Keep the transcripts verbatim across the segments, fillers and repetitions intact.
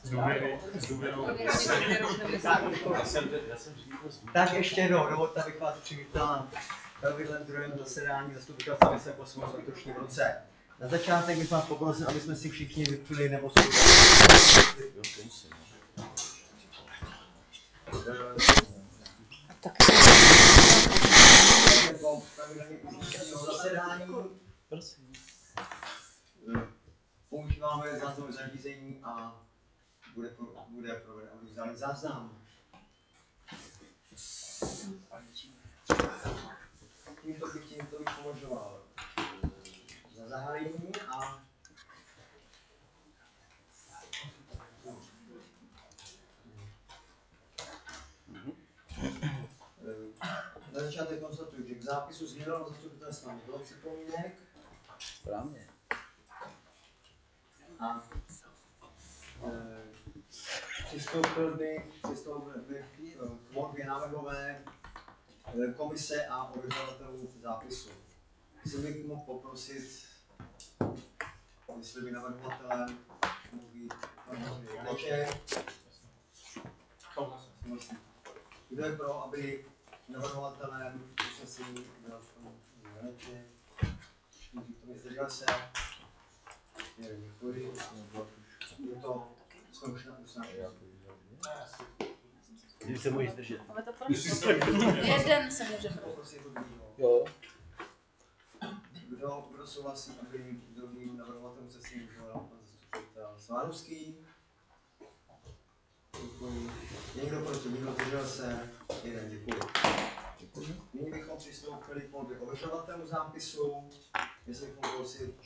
Tak ještě jednou, dovolte, abych vás přivítal na pravidelném druhém zasedání zastupitelstva města Kosmos v letošním roce. Na začátek bych vás poprosil, aby jsme si všichni vypili nebo si zasedání. Používáme záznamové zařízení a bude, bude proveden audiovizuální záznam. Tímto bych tímto bych považoval za zahájení a na začátek konstatuji, že k zápisu z minulého zastupitelstva nebylo připomínek. Správně. A e, přistoupil bych, přistoupil bych k volbě návrhové komise a ověřovatelů zápisu. Jestli bych mohl poprosit, jestli by navrhovatelem mohl být Janeček. Kdo je pro, aby navrhovatelem usnesení byl Janeček? Zdržel se? Děkuji. Je to zkoušené usnesení. Když se můžeš zdržet. Ale to proč? Jeden se může Poprosím druhýho. Jo. Kdo, kdo souhlasí, aby druhým navrhovatelem usnesení byl pan zastupitel Svárovský? Děkuji. Někdo proti, někdo zdržel se? Jeden, děkuji. Děkuji. Nyní bychom přistoupili k volbě ověřovatelů zápisu. Jestli bychom prosit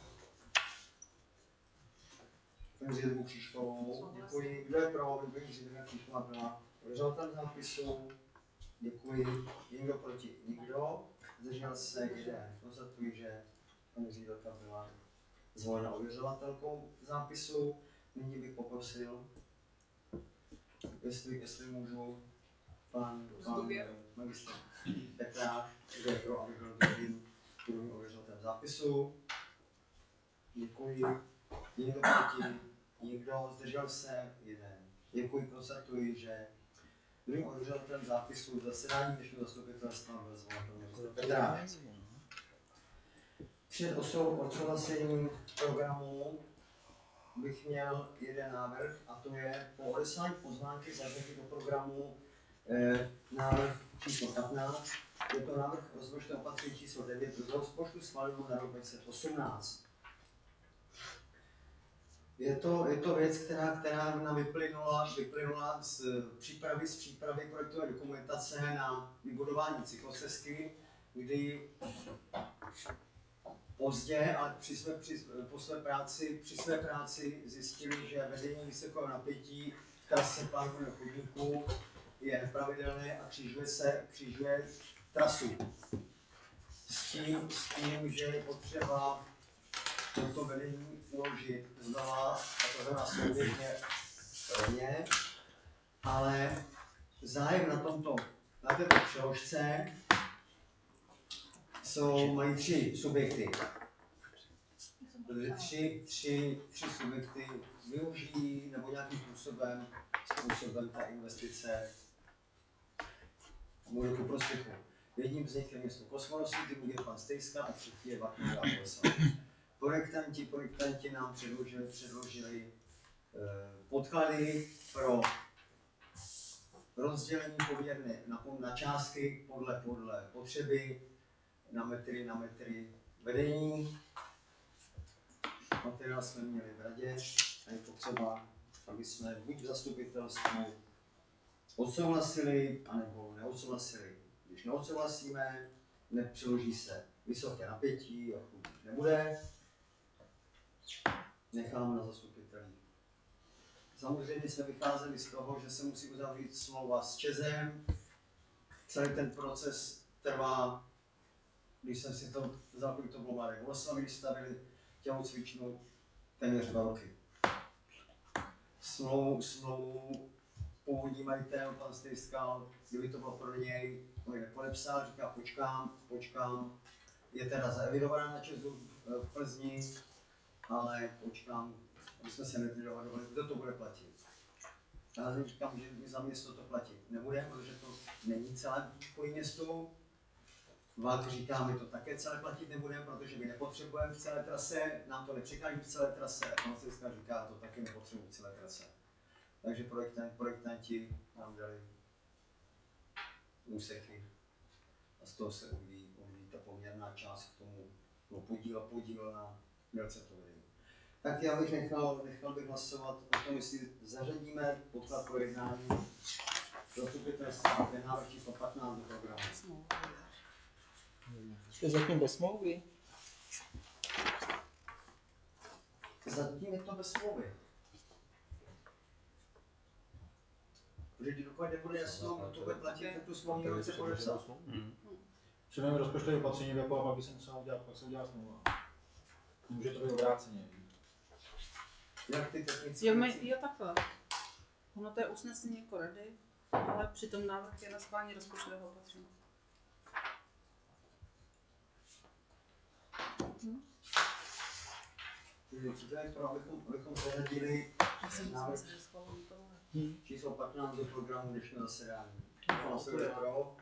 Jindřichu Křížkovou. Děkuji. Kdo je pro, aby Jindřicha Křížková byla ověřovatelem zápisu? Děkuji. Někdo proti? Nikdo. Zdržel se jeden. Konstatuji, že paní ředitelka byla zvolena ověřovatelkou zápisu. Nyní bych poprosil, jestli, jestli můžu, pan, pan magistr Petrák, kdo je pro, aby byl druhým, druhým ověřovatelem zápisu. Děkuji. Někdo proti? Nikdo. Zdržel se jeden. Děkuji. Konstatuji, že druhým ověřovatelem zápisu zasedání dnešního zastupitelstva byl zvolen pan magistr Petrák. Před odsouhlasením programu bych měl jeden návrh, a to je po odeslání pozvánky zařadit do programu eh, návrh číslo patnáct. Je to návrh rozpočtového opatření číslo devět do rozpočtu schváleného na rok dva tisíce osmnáct. Je to, je to věc, která, která nám vyplynula, vyplynula z přípravy, z přípravy projektové dokumentace na vybudování cyklostezky, kdy pozdě, ale při své, při, po své práci, při své práci zjistili, že vedení vysokého napětí v trase plánového chodníku je nepravidelné a křižuje se, křižuje trasu. S tím, s tím, že je potřeba toto vedení uložit znova, a to znamená souběžně rovně, ale zájem na tomto, na této přeložce jsou, mají tři subjekty. Protože tři, tři, tři subjekty využijí nebo nějakým způsobem, způsobem ta investice bude ku prospěchu. Jedním z nich je město Kosmoros, druhý je pan Stejska a třetí je Vaknová Boleslav. Projektanti, projektanti nám předložili, předložili eh, podklady pro rozdělení poměrně na, na částky podle, podle potřeby, na metry, na metry vedení. Materiál jsme měli v radě a je potřeba, aby jsme buď v zastupitelstvu odsouhlasili, anebo neodsouhlasili. Když neodsouhlasíme, nepřeloží se vysoké napětí, nebude, necháme na zastupitelích. Samozřejmě jsme vycházeli z toho, že se musí uzavřít smlouva s ČEZem. Celý ten proces trvá, když jsem si to vzal, kolik to bylo Mladé Boleslavy, když stavili tělocvičnu, téměř dva roky. Smlouvu, smlouvu původní majitel, pan Stejskal, kdyby to bylo pro něj, on ji nepodepsal, říká počkám, počkám. Je teda zaevidovaná na ČEZu v Plzni, ale počkám aby jsme se nedohadovali, kdo to bude platit. Já říkám, že my za město to platit nebudeme, protože to není celé po městu. Války říká, my to také celé platit nebudeme, protože my nepotřebujeme v celé trase, nám to nepřekáží v celé trase, a konceptka říká, to taky nepotřebují v celé trase. Takže projektant, projektanti nám dali úseky a z toho se uvidí, uvidí ta poměrná část k tomu, no podíl, podíl na délce toho vedení. Tak já bych nechal, nechal bych hlasovat o tom, jestli zařadíme podklad pro jednání zastupitelstva ten návrh číslo patnáct do programu. Jste zatím bez smlouvy? Zatím je to bez smlouvy. Protože dokud nebude jasno, kdo to bude platit, tak tu smlouvu jenom se podepsat. Přijmeme rozpočtové opatření v a pak by se musela udělat, pak se udělá smlouva. Může to být obráceně. Jak ty technické Jo, věci? my, jo, takhle. Ono to je usnesení jako rady, ale přitom návrh je na schválení rozpočtového opatření. Hm? To je to, abychom, abychom zařadili Já jsem návrh myslel, že schválení tohle. číslo patnáct do programu dnešního zasedání. Hlasujeme pro.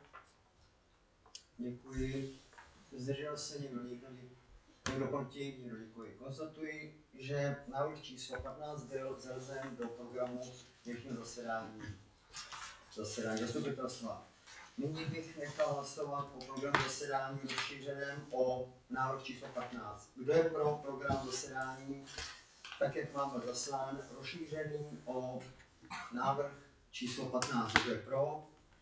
Děkuji. Zdržel se někdo, někdo, někdo proti, někdo děkuji. Konstatuji, že návrh číslo patnáct byl zařazen do programu dnešního zasedání. Zasedání zastupitelstva. Nyní bych nechal hlasovat o programu zasedání rozšířeném o návrh číslo patnáct. Kdo je pro program zasedání, tak jak máme zaslán, rozšířený o návrh číslo patnáct. Kdo je pro?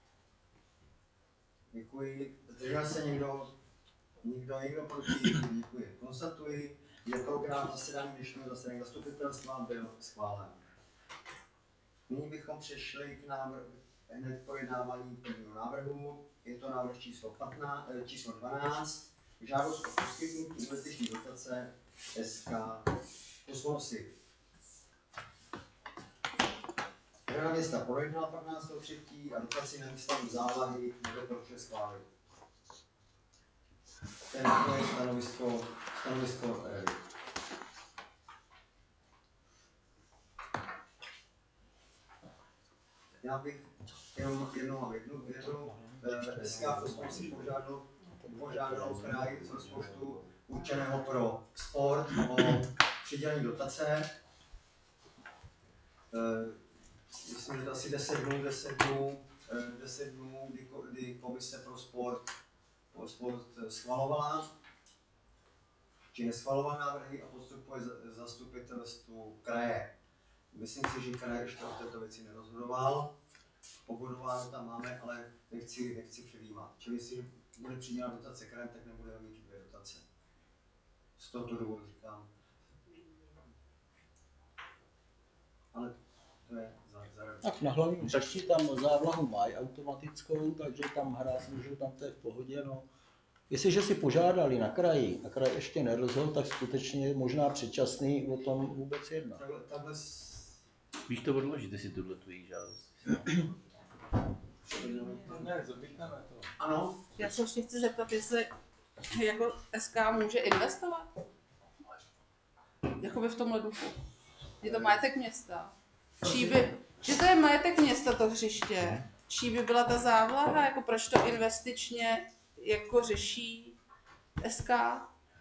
Děkuji. Zdržel se někdo? Nikdo, někdo proti? Děkuji. Konstatuji, že program zasedání dnešního zasedání zastupitelstva byl schválen. Nyní bychom přešli k návrhu, hned projednávání prvního návrhu. Je to návrh číslo, patnáct, číslo dvanáct. Žádost o poskytnutí investiční dotace S K Kosmosy. Rada města projednala patnáctého třetího a dotaci na výstavbu závlahy nedoporučuje schválit. To je stanovisko, stanovisko rady. Já bych jenom jednou mám jednu větu. S K Kosmosy požádal, požádal kraj z rozpočtu určeného pro sport o přidělení dotace. Myslím, že to asi deset dnů, deset dnů, deset dnů, kdy, kdy komise pro sport, pro sport schvalovala, či neschvalovala návrhy a postupuje zastupitelstvu kraje. Myslím si, že kraj ještě o této věci nerozhodoval. Pobudováno tam máme, ale nechci, nechci předjímat. Čili jestli bude přidělena dotace krajem, tak nebudeme mít dvě dotace. Z tohoto důvodu říkám. Ale to je za, za Tak na hlavním hřišti tam závlahu mají automatickou, takže tam hrát můžou, tam to je v pohodě. No. Jestliže si požádali na kraji a kraj ještě nerozhodl, tak skutečně je možná předčasný o tom vůbec jednat. takhle, takhle s... Víš to odložit, si tuhle tvojí žádost. Ne, zamítneme to. Ano, Já se ještě chci zeptat, jestli jako S K může investovat? Jakoby v tomhle duchu. Je to majetek města. Čí by, že to je majetek města to hřiště. Čí by byla ta závlaha, jako proč to investičně jako řeší S K?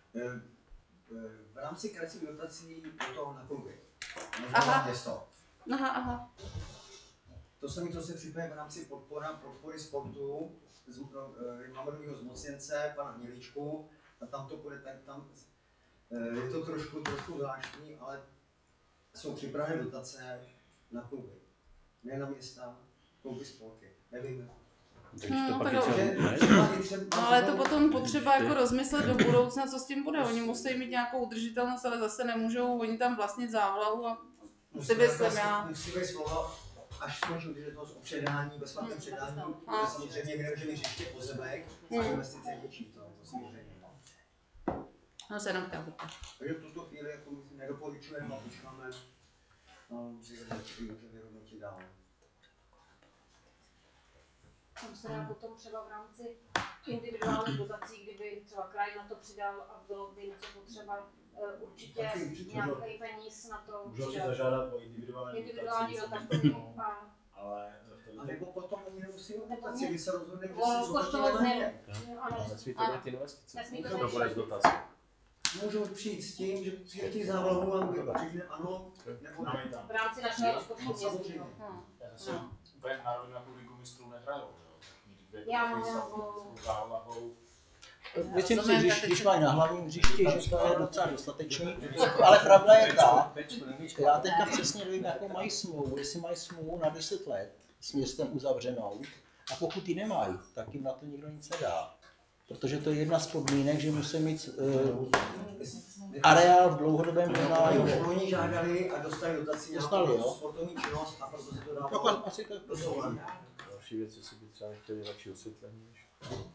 v rámci krajských dotací je to na kluby. Aha. Na město. Aha, aha. To samé, co se připravuje v rámci podpora, podpory sportu, z, e, máme nového zmocněnce, pana Hněličku, a tam to bude tak, tam e, je to trošku, trošku zvláštní, ale jsou připravené dotace na kluby. Ne na města, kluby, spolky, nevím. No, tak Takže, No, ale to potom potřeba jako rozmyslet do budoucna, co s tím bude. Oni musí mít nějakou udržitelnost, ale zase nemůžou, oni tam vlastnit závlahu a si myslím já. Musí být slova, až skončí udržitelnost o předání, bezplatné předání, A. protože samozřejmě my nemůžeme řešit pozemek a investice ničí to, to samozřejmě. No se jenom ptám. Takže v tuto chvíli jako my nedoporučujeme a počkáme, no, si vyhodnotit dál. Tam se dá potom třeba v rámci individuálních dotací, kdyby třeba kraj na to přidal a bylo by něco potřeba, určitě nějaký peníz na to Můžou si přidat. zažádat o individuální, Individuální dotaci, dotaci no, a ale A nebo potom oni nemusí o Nebo dotaci, ne. vy se rozhodnete, že o si rozpočtovou zhodníme změnu. majetek. Ano, Nesmí to ano. být investice. Nesmí to To být bude z dotace. Můžou přijít s tím, že přijetí závlahu a řekne ano, nebo no, ne. i tam. V rámci našeho rozpočtu No, samozřejmě. městského. Hm. Já zase úplně národní publiku mistrů nehrajou, jo. Mít dvě Já trofej mám za jako- s závlahou. Myslím si, Rozumím, když, tak teď když se- mají na hlavním hřišti, že to je docela dostatečný, ale pravda je ta, já teďka přesně nevím, jakou mají smlouvu, jestli mají smlouvu na deset let s městem uzavřenou a pokud ji nemají, tak jim na to nikdo nic nedá. Protože to je jedna z podmínek, že musí mít uh, areál v dlouhodobém pronájmu. Oni žádali a dostali dotaci Dostali, nějakou jo. sportovní činnost a proto se to Tak dávalo asi to je do souladu. Další věc, jestli by třeba nechtěli radši osvětlení. než-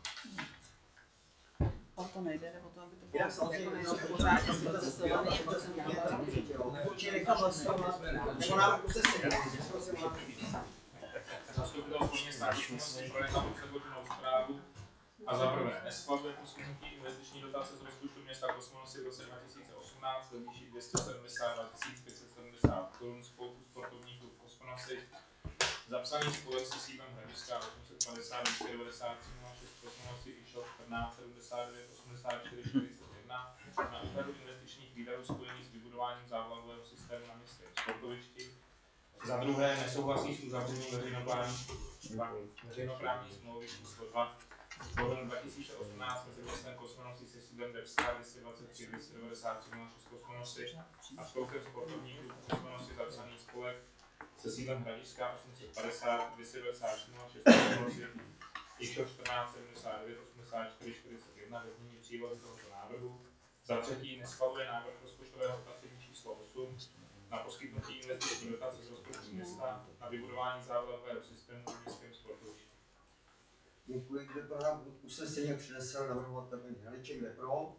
O to nejde, nebo to, aby to Jinak bylo samozřejmě jako jedno nejde z pořádně procesovaný, jako jsem dělala. Určitě nechám hlasovat, nebo návrh usnesení, prosím o návrh. Zastupitelstvo města Kosmonosy projednalo předloženou zprávu a za prvé neschvaluje poskytnutí investiční dotace z rozpočtu města Kosmonosy v roce dva tisíce osmnáct ve výši dvě stě sedmdesát dva tisíc pět set sedmdesát korun spolku sportovní klub Kosmonosy, zapsaný spolek se sídlem Hradiska osm set padesát dvě stě devadesát tři nula šest Kosmonosy I Š O čtrnáct sedmdesát devět osmdesát čtyři čtyřicet jedna na úhradu investičních výdajů spojených s vybudováním závlahového systému na městě sportovišti. Za druhé nesouhlasí s uzavřením veřejnoprávní, veřejnoprávní smlouvy číslo dva bodem dva tisíce osmnáct mezi městem Kosmonosy se sídlem Debská dvě stě dvacet tři dvě stě devadesát tři nula šest Kosmonosy a spolkem sportovní klub Kosmonosy zapsaný spolek se sídlem Hradišská osm set padesát dvě stě devadesát tři nula šest Kosmonosy I Š O čtrnáct sedmdesát devět osmdesát čtyři čtyřicet jedna ve znění přílohy tohoto návrhu. Za třetí neschvaluje návrh rozpočtového opatření číslo osm na poskytnutí investiční dotace z rozpočtu města na vybudování závlahového systému na městském sportovišti. Děkuji, kde pro nám usnesení, jak přinesl navrhovatel Haliček, kde pro.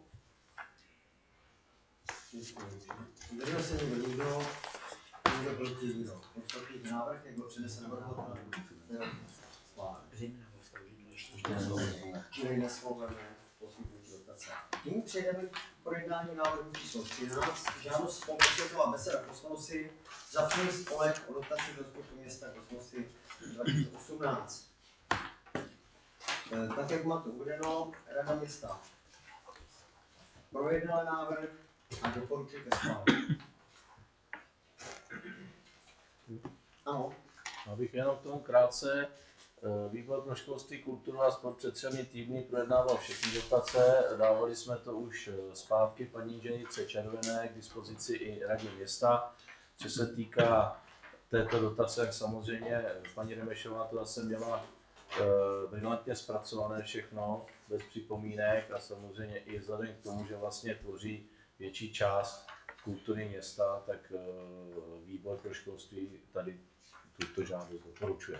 Děkuji. Zdržel se někdo, nikdo, nikdo proti, nikdo. Konstatující návrh, jak byl přinesen navrhovatel, byl schválen. Čili neschválené poskytnutí dotace. Tím přejdeme k projednání návrhu číslo třináct. Žádost spolku Světová beseda Kosmonosy, zapsaný spolek o dotaci z rozpočtu města Kosmonosy dva tisíce osmnáct. Tak jak máte uvedeno, Rada města projednala návrh a doporučuje ke schválení. Ano. Abych jenom k tomu krátce, výbor pro školství, kulturu a sport před třemi týdny projednával všechny dotace, dávali jsme to už zpátky paní inženýrce Červené k dispozici i radě města. Co se týká této dotace, jak samozřejmě paní Remešová to zase měla brilantně zpracované všechno, bez připomínek a samozřejmě i vzhledem k tomu, že vlastně tvoří větší část kultury města, tak výbor pro školství tady tuto žádost doporučuje.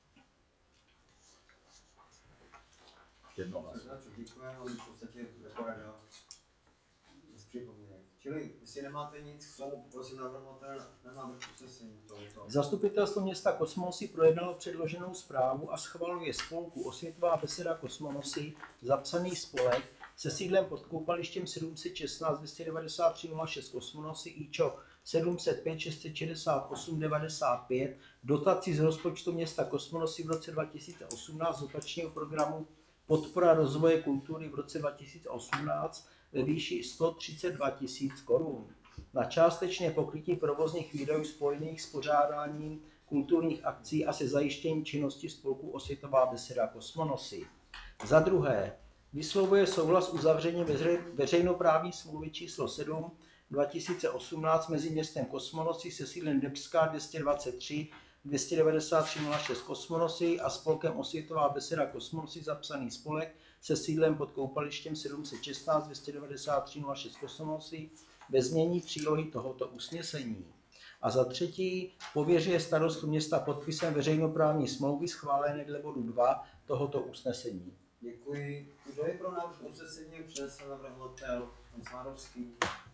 Jednohlasně. Děkujeme, ale v podstatě jako rada bez připomínek. Čili, jestli nemáte nic k tomu, prosím navrhovatel na návrh usnesení tohoto. Zastupitelstvo města Kosmonosy projednalo předloženou zprávu a schvaluje spolku Osvětová beseda Kosmonosy, zapsaný spolek se sídlem pod koupalištěm sedm set šestnáct dvě stě devadesát tři nula šest Kosmonosy I Č O sedm set pět šest set šedesát osm devadesát pět dotací z rozpočtu města Kosmonosy v roce dva tisíce osmnáct dotačního programu Podpora rozvoje kultury v roce dva tisíce osmnáct ve výši sto třicet dva tisíc korun na částečné pokrytí provozních výdajů spojených s pořádáním kulturních akcí a se zajištěním činnosti spolku Osvětová beseda Kosmonosy. Za druhé, vyslovuje souhlas s uzavřením veřejnoprávní smlouvy číslo sedm dva tisíce osmnáct mezi městem Kosmonosy se sídlem Debská dvě stě dvacet tři dvě stě devadesát tři nula šest Kosmonosy a spolkem Osvětová beseda Kosmonosy, zapsaný spolek se sídlem pod koupalištěm sedm set šestnáct dvě stě devadesát tři nula šest Kosmonosy ve znění přílohy tohoto usnesení. A za třetí pověřuje starostu města podpisem veřejnoprávní smlouvy schválené dle bodu dva tohoto usnesení. Děkuji. Kdo je pro návrh usnesení, jak přinesl navrhovatel pan Svárovský?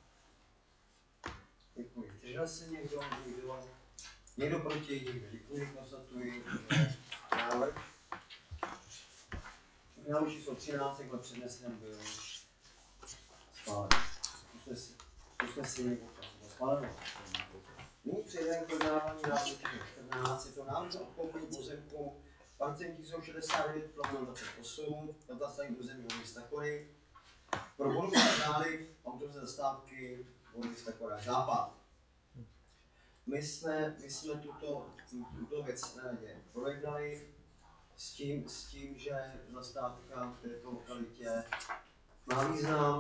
Děkuji. Zdržel se někdo? Někdo? Někdo proti? Někdo? Děkuji, konstatuji, že návrh Návrh číslo třináct, jakhle přednesen byl schválen. Usnesení schváleno. Nyní přejdeme k projednávání návrhu čtrnáct. Je to návrh na odkoupení pozemku parcel číslo šedesát devět dvacet osm, katastrální území města Kory. Pro volbu signály autorizace zastávky města Kora Západ. My jsme, my jsme tuto, tuto věc projednali s tím, s tím, že zastávka v této lokalitě má význam.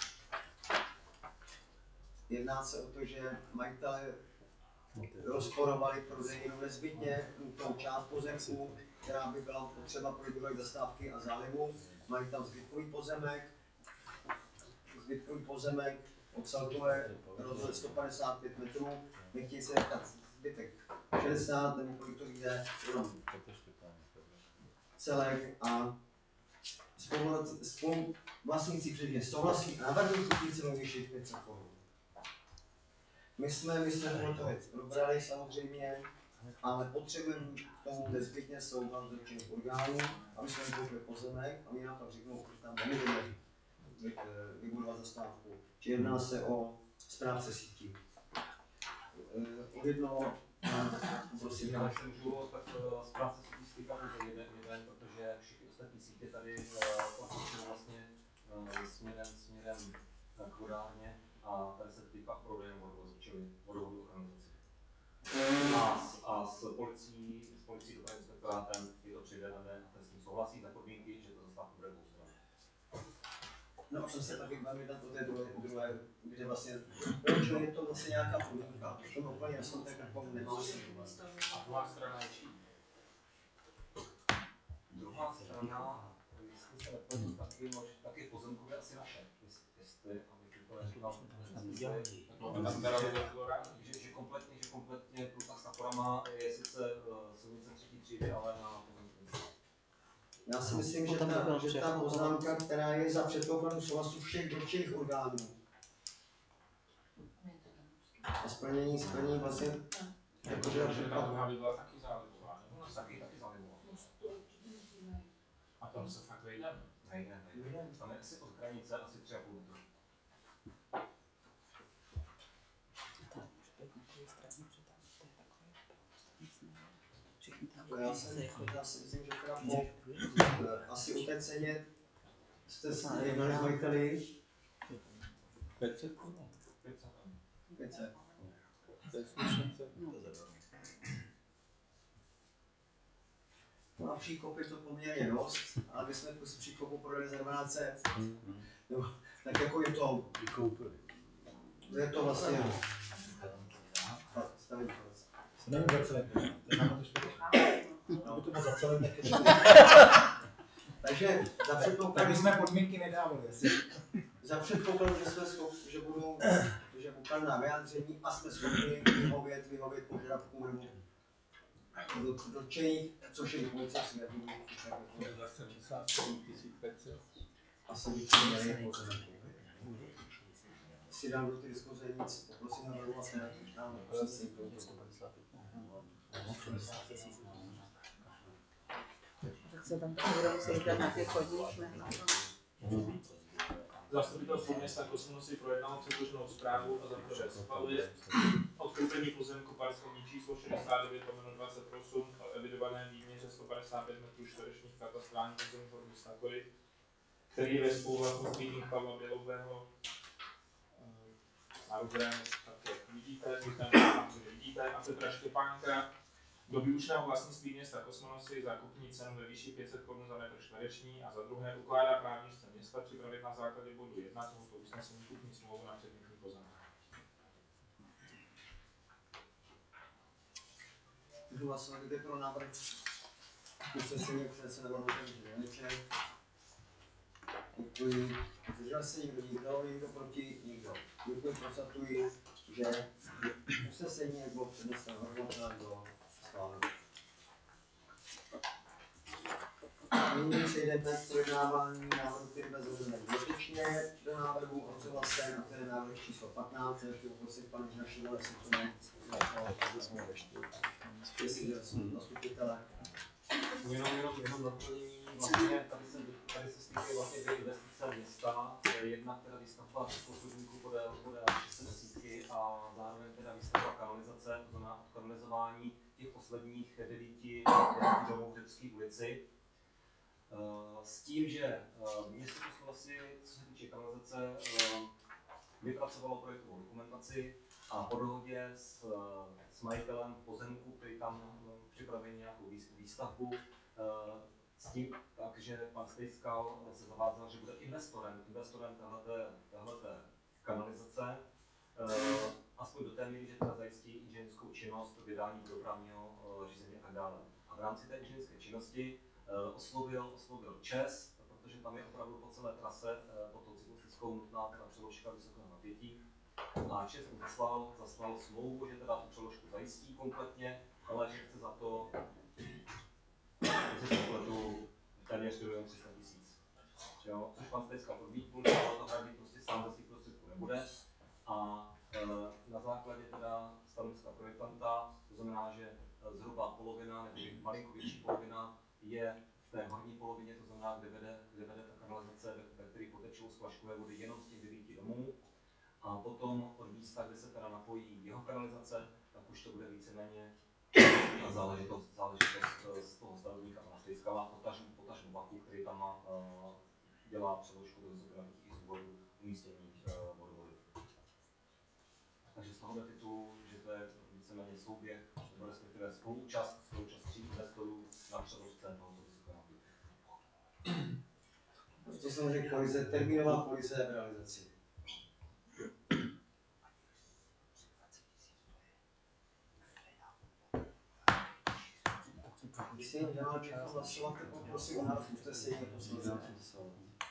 Jedná se o to, že majitelé rozporovali prodej jenom nezbytně nutnou část pozemku, která by byla potřeba pro vývoj zastávky a zálivu. Mají tam zbytkový pozemek, zbytkový pozemek od celkové rozhled sto padesát pět metrů, nechtějí se nechat zbytek šedesát, nebo kolik to jde, jenom celek a spolu vlastníci předně souhlasí a navrhují kupní cenu vyšší pět set korun. My jsme, my jsme tuto věc probrali samozřejmě, ale potřebujeme k tomu nezbytně souhlas dotčených orgánů, aby jsme koupili pozemek a my nám tam řeknou, že tam nemůžeme vybudovat zastávku. Či jedná se o správce sítí. Od jednoho, prosím, já se můžu, tak správce sítí stýká pouze jeden, jeden, protože všechny ostatní sítě tady jsou vlastně směrem, směrem k vodárně a tady se týká prodeje vodovodu, čili vodovodu organizaci. A, s, a s policií, s policií dopravním inspektorátem je to přidané a ten s tím souhlasí za podmínky, že to zastávka bude dvoustranná. No, jsem se taky bavil na to té druhé, druhé, kde vlastně, protože je to vlastně nějaká podmínka, to je úplně jasno, tak jako nemá se vůbec. A druhá strana je čí? Druhá strana, jestli se nepletu, taky, taky pozemkově asi naše, jestli, aby to že, že kompletně, že kompletně průkaz na Korama je sice silnice třetí třídy, ale na pozemku. Já si myslím, že ta, že ta poznámka, která je za předpokladu souhlasu všech dotčených orgánů a splnění, splnění vlastně, jakože Ta druhá by byla taky zálivová, nebo Taky, taky zálivová. a tam se fakt vejdeme. Ne, ne, ne. Tam je asi od hranice asi tři a půl metru. Já, jsem, já si myslím, že teda po, asi u té ceně jste s jednali s majiteli. pět set korun. pět set. No a příkop je to poměrně dost, ale my jsme kus příkopu prodali za dvanáct set. No, tak jako je to, je to vlastně stavit proces. Nevím za celé. Aby to bylo za celé, tak ještě. Takže za předpokladu, Tak jsme podmínky nedávali. za předpokladu, že jsme schopni, že budou, že budou na vyjádření a jsme schopni vyhovět, vyhovět požadavků nebo do, dotčených, což je policie si nebudu. Asi bych to měli pozornosti. Si dám do té diskuze nic, poprosím na navrhovatele, nám prosím to Tak se tam taky budou muset dělat na těch chodních, ne? Zastupitelstvo města Kosmonu si projednalo předloženou zprávu a za prvé schvaluje odkoupení pozemku parcelní číslo šedesát devět dvacet osm o evidovaném výměře sto padesát pět metrů čtverečních katastrálních pozemků města Kory, který je ve spoluvlastnictví Pavla Bělouvého. Na různé, tak jak vidíte, vy tam samozřejmě vidíte, a Petra Štěpánka do výlučného vlastnictví města Kosmonosy zákupní cenu ve výši pět set korun za metr čtvereční a za druhé ukládá právničce města připravit na základě bodu jedna tohoto usnesení kupní smlouvu na předmětný pozemek. Můžu hlasovat, kde pro návrh usnesení, které se navrhuje Janeček. Děkuji. Zdržel se někdo, nikdo, nikdo proti, nikdo. Děkuji, konstatuji, že usnesení bylo předneseno navrhovatelem do schválení. Nyní přejdeme k projednávání návrhu, který byl zaveden dodatečně do návrhu odsouhlasen, a to je návrh číslo patnáct, ještě poprosit pana Žnašila, jestli to ne, jestli jsou zastupitelé. Jenom, jenom, jenom doplnění, vlastně tady jsem, tady se stýkají vlastně dvě investice města, jedna teda výstavba chodníků podél podél šest desítky a zároveň teda výstavba kanalizace, to znamená kanalizování těch posledních devíti domů v Řecké ulici. S tím, že město Kosmonosy, co se týče kanalizace, vypracovalo projektovou dokumentaci a po dohodě s, s majitelem pozemku, který tam připraví nějakou výstavbu, s tím, takže pan Stejskal se zavázal, že bude investorem, investorem téhleté kanalizace, aspoň do té míry, že teda zajistí inženýrskou činnost, vydání dopravního řízení a tak dále. A v rámci té inženýrské činnosti oslovil, oslovil ČEZ, protože tam je opravdu po celé trase pod tou cyklistickou nutná teda přeložka vysokého napětí. A ČEZ mu zaslal, zaslal smlouvu, že teda tu přeložku zajistí kompletně, ale že chce za to tu téměř milion tři sta tisíc. Což pan Stejskal odmítnul, že to hradit prostě sám ze svých prostředků nebude. A e, na základě teda stanoviska projektanta, to znamená, že zhruba polovina nebo malinko větší polovina je v té horní polovině, to znamená, kde vede, kde vede ta kanalizace, ve, ve které potečou splaškové vody jenom z těch devíti domů. A potom od místa, kde se teda napojí jeho kanalizace, tak už to bude víceméně záležitost, záležitost z toho stavebníka pana Stejskala, potažmo potažmo Baku, který tam má, uh, dělá přeložku do vysokonavětých i z důvodu umístění uh, vodovody. Takže z tohoto titulu, že to je víceméně souběh, nebo respektive spoluúčast, spoluúčast tří investorů na přeložce tohoto vysokonapětí. To jsem řekl, kolize, termínová kolize v realizaci. Když se dělá všechno hlasovat, tak poprosím o návrh usnesení poslance.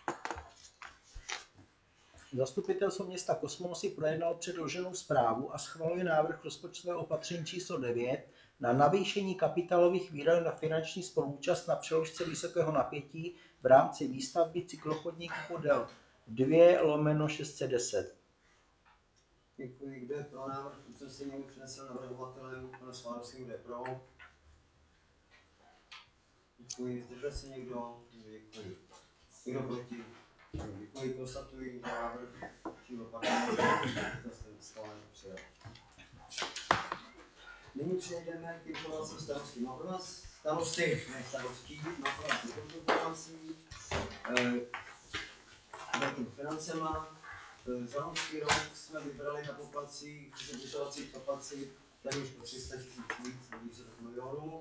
Zastupitelstvo města Kosmonosy projednalo předloženou zprávu a schvaluje návrh rozpočtového opatření číslo devět na navýšení kapitálových výdajů na finanční spoluúčast na přeložce vysokého napětí v rámci výstavby cyklochodníku podél dva lomeno šest set deset. Děkuji. Kdo je pro návrh usnesení, přinesl navrhovatelem pana Svárovského, kdo je pro? Děkuji. Zdržel se někdo? Děkuji. Někdo proti? Děkuji. Konstatuji, že návrh číslo patnáct jste stále přijat. Nyní přejdeme k informacím starostí. Mám pro vás starosty, ne starostí, mám pro vás několik informací. Velkým financema. Za loňský rok jsme vybrali na poplatcích, vyšetřovacích kapacit, téměř po tři sta tisíc víc milionů.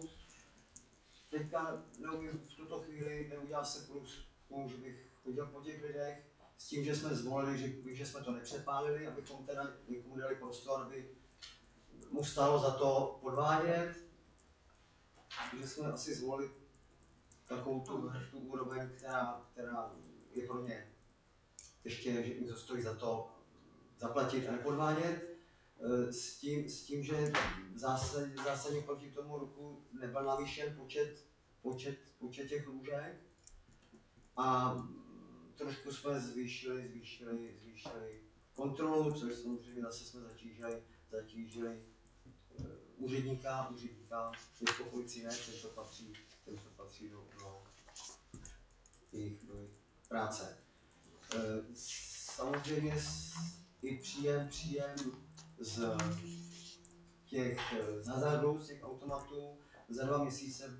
Teďka neumím v tuto chvíli, neudělal se průzkum, že bych chodil po těch lidech, s tím, že jsme zvolili, že, že jsme to nepřepálili, abychom teda někomu dali prostor, aby mu stálo za to podvádět. Takže jsme asi zvolili takovou tu, tu úroveň, která, která je pro mě ještě, že jim to stojí za to zaplatit a nepodvádět. S tím, s tím že zásadně, zásadně proti tomu roku nebyl navýšen počet, počet, počet těch lůžek a trošku jsme zvýšili, zvýšili, zvýšili kontrolu, což samozřejmě zase jsme zatížili, zatížili uh, úředníka, úředníka, městskou policii ne, ten to patří, ten to patří do, do jejich práce. Uh, samozřejmě i příjem, příjem z těch hazardů, z těch automatů za dva měsíce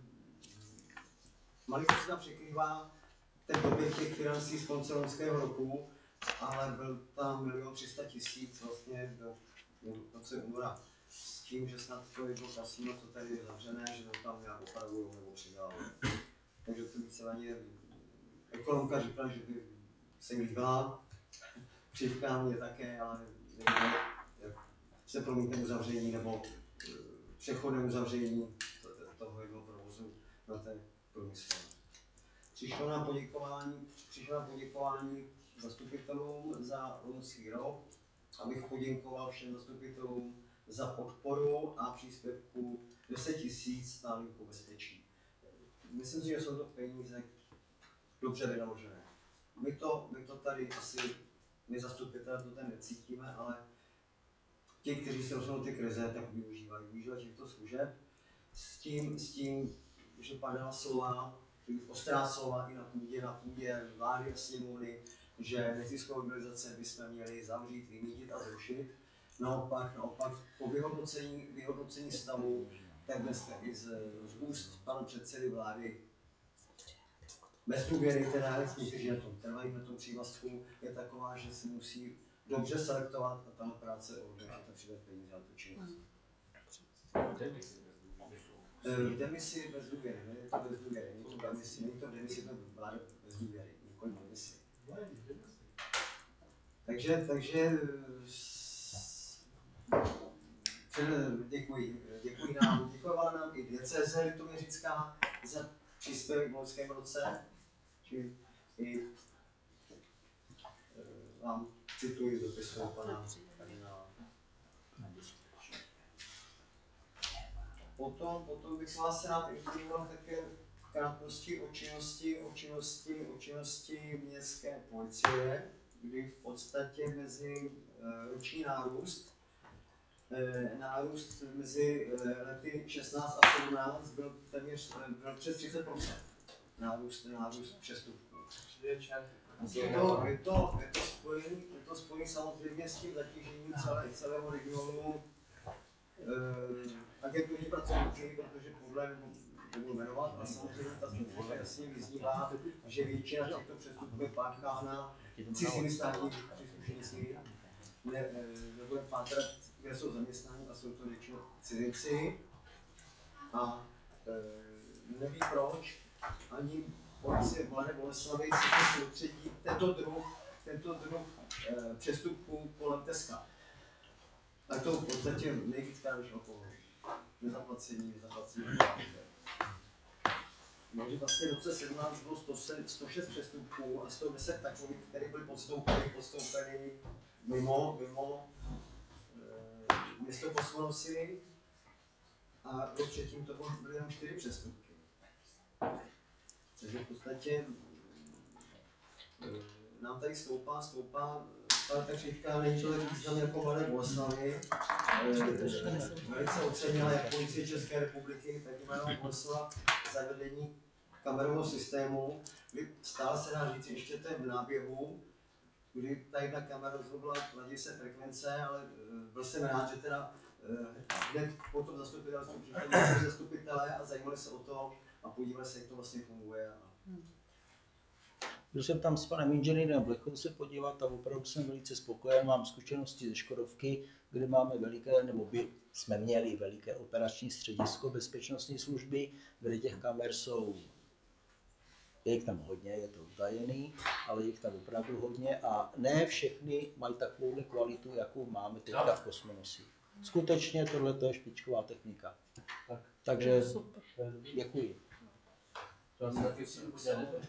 malinko se tam překrývá ten doběh těch financí z konce loňského roku, ale byl tam milion tři sta tisíc vlastně do, do konce února. S tím, že snad to jedno kasino, co tady je zavřené, že to tam nějak opravují nebo přidávají. Takže to víceméně ekonomka říkala, že by se mi líbila, přivká mě také, ale nevím, jak se promítne uzavření nebo přechodné uzavření toho jednoho provozu na té průmyslové. Přišlo na poděkování, přišlo na poděkování zastupitelům za loňský rok, abych poděkoval všem zastupitelům za podporu a příspěvku deset tisíc na linku bezpečí. Myslím si, že jsou to peníze dobře vynaložené. My to, my to tady asi, my zastupitelé to tady necítíme, ale ti, kteří se dostanou ty krize, tak využívají, využívají těchto služeb s tím, s tím, že padala slova, v Ostrácova i na půdě, na půdě vlády a sněmovny, že neziskovou organizace bychom měli zavřít, vymítit a zrušit. Naopak, naopak po vyhodnocení, vyhodnocení stavu, takhle jste i z, z úst pana předsedy vlády bez důvěry, teda někteří na tom trvají, na tom přívlastku, je taková, že se musí dobře selektovat a tam práce odvěřit a přidat peníze na tu činnost. V demisi bez důvěry, ne? Je to bez důvěry, není to v demisi, není to v demisi, to vláda bez důvěry, nikoli v demisi. Takže, takže děkuji, děkuji nám, děkovala nám i diecéze litoměřická za příspěvek v loňském roce, či i vám cituji z dopisu pana kardinála. Potom, potom bych vás rád informoval také v krátkosti o činnosti, o činnosti, o činnosti městské policie, kdy v podstatě mezi uh, roční nárůst, uh, nárůst mezi uh, lety šestnáct a sedmnáct byl téměř byl přes třicet procent nárůst, nárůst přestupků. Je to, je to, je to spojený, je to spojený samozřejmě s tím zatížením celé, celého regionu uh, agenturní pracovníky, protože podle nebudu jmenovat, a samozřejmě ta statistika jasně vyznívá, že většina těchto přestupků je páchána cizími státními příslušníky, ne, nebude pátrat, kde jsou zaměstnáni a jsou to většinou cizinci. A e, neví proč, ani policie v Mladé Boleslavi se soustředí tento druh, tento druh e, přestupků kolem Teska. A to v podstatě nejvíc káží okolo. Nezaplacení, nezaplacení. Takže vlastně v roce sedmnáct bylo sto šest přestupků a sto deset takových, které byly podstoupeny, podstoupeny mimo, mimo e, město Kosmonosy. A rok předtím to byly jenom čtyři přestupky. Takže v podstatě e, nám tady stoupá, stoupá, ale ta křivka není to tak významně jako Mladé Boleslavy. Velice ocenila jak policie České republiky, tak i Mladá Boleslav zavedení kamerového systému, kdy stále se dá říct ještě ten v náběhu, kdy ta jedna kamera rozhodla, hladí se frekvence, ale byl jsem rád, že teda hned po tom zastupitelstvu přišli zastupitelé a zajímali se o to a podívali se, jak to vlastně funguje. Byl jsem tam s panem inženýrem Blechou se podívat a opravdu jsem velice spokojen, mám zkušenosti ze Škodovky, kde máme veliké, nebo by jsme měli veliké operační středisko bezpečnostní služby, kde těch kamer jsou, je jich tam hodně, je to utajený, ale je jich tam opravdu hodně a ne všechny mají takovou kvalitu, jakou máme teďka v Kosmonosy. Skutečně tohle je špičková technika. Tak. Takže děkuji. To se taky si uděláte?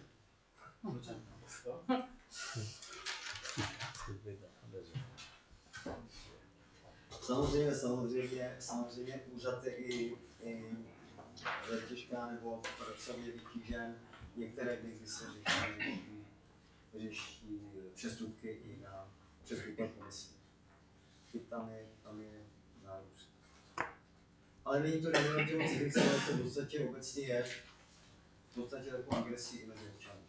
Samozřejmě, samozřejmě, samozřejmě úřad je i, i těžká nebo pracovně vytížen. Některé kdy se řeší, řeší přestupky i na přestupné komisi. Tam je, tam je nárůst. Ale není to dané na těm cizinci, ale to v podstatě obecně je v podstatě takovou agresí i mezi občany.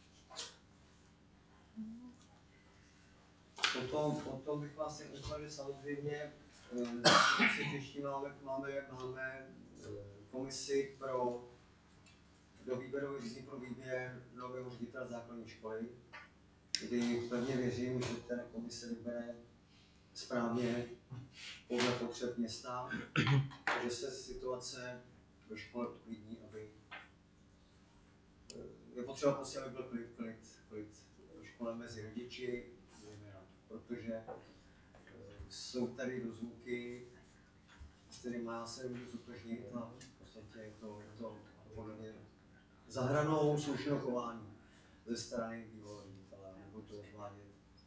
Potom, potom bych vás jen uvedl, že samozřejmě ještě máme, máme, máme komisi pro do výběrového řízení pro výběr nového ředitele základní školy, kdy pevně věřím, že ten komise vybere správně podle potřeb města, že se situace ve škole uklidní, aby je potřeba prostě, aby byl klid, klid, klid ve škole mezi rodiči, protože jsou tady dozvuky, s kterými já se můžu zútožnit a v podstatě je to, je to podle mě za hranou slušného chování ze strany bývalého ředitele, nebo to odvádět.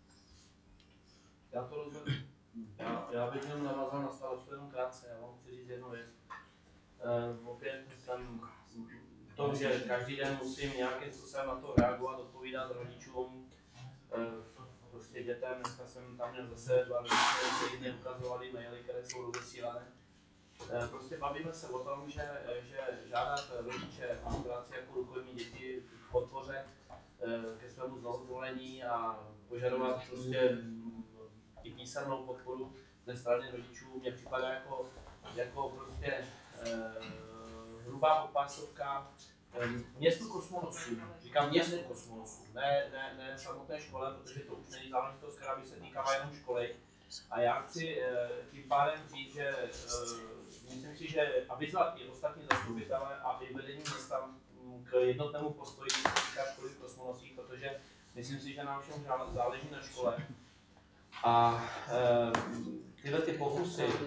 Já to rozumím. Já, já bych měl navázat na starostu jenom krátce, já vám chci říct jednu věc. E, opět jsem v tom, že každý den musím nějakým způsobem na to reagovat, odpovídat rodičům, e, prostě dětem. Dneska jsem tam měl zase dva rodiče, kteří mě ukazovali maily, které jsou rozesílané. Eh, Prostě bavíme se o tom, že, že žádat rodiče aspiraci jako rukojmí děti k podpoře eh, ke svému zvolení a požadovat prostě mm, i písemnou podporu ze strany rodičů mě připadá jako, jako prostě eh, hrubá popásovka eh, městu kosmonosů. Říkám městu kosmonosů, ne, ne, ne samotné škole, protože to už není záležitost, která by se týkala jenom školy. A já chci eh, tím pádem říct, že eh, myslím si, že a vyzvat i ostatní zastupitele a i vedení města k jednotnému postoji se týká školy v Kosmonosích, protože myslím si, že nám všem záleží na škole. A e, tyhle ty pokusy e,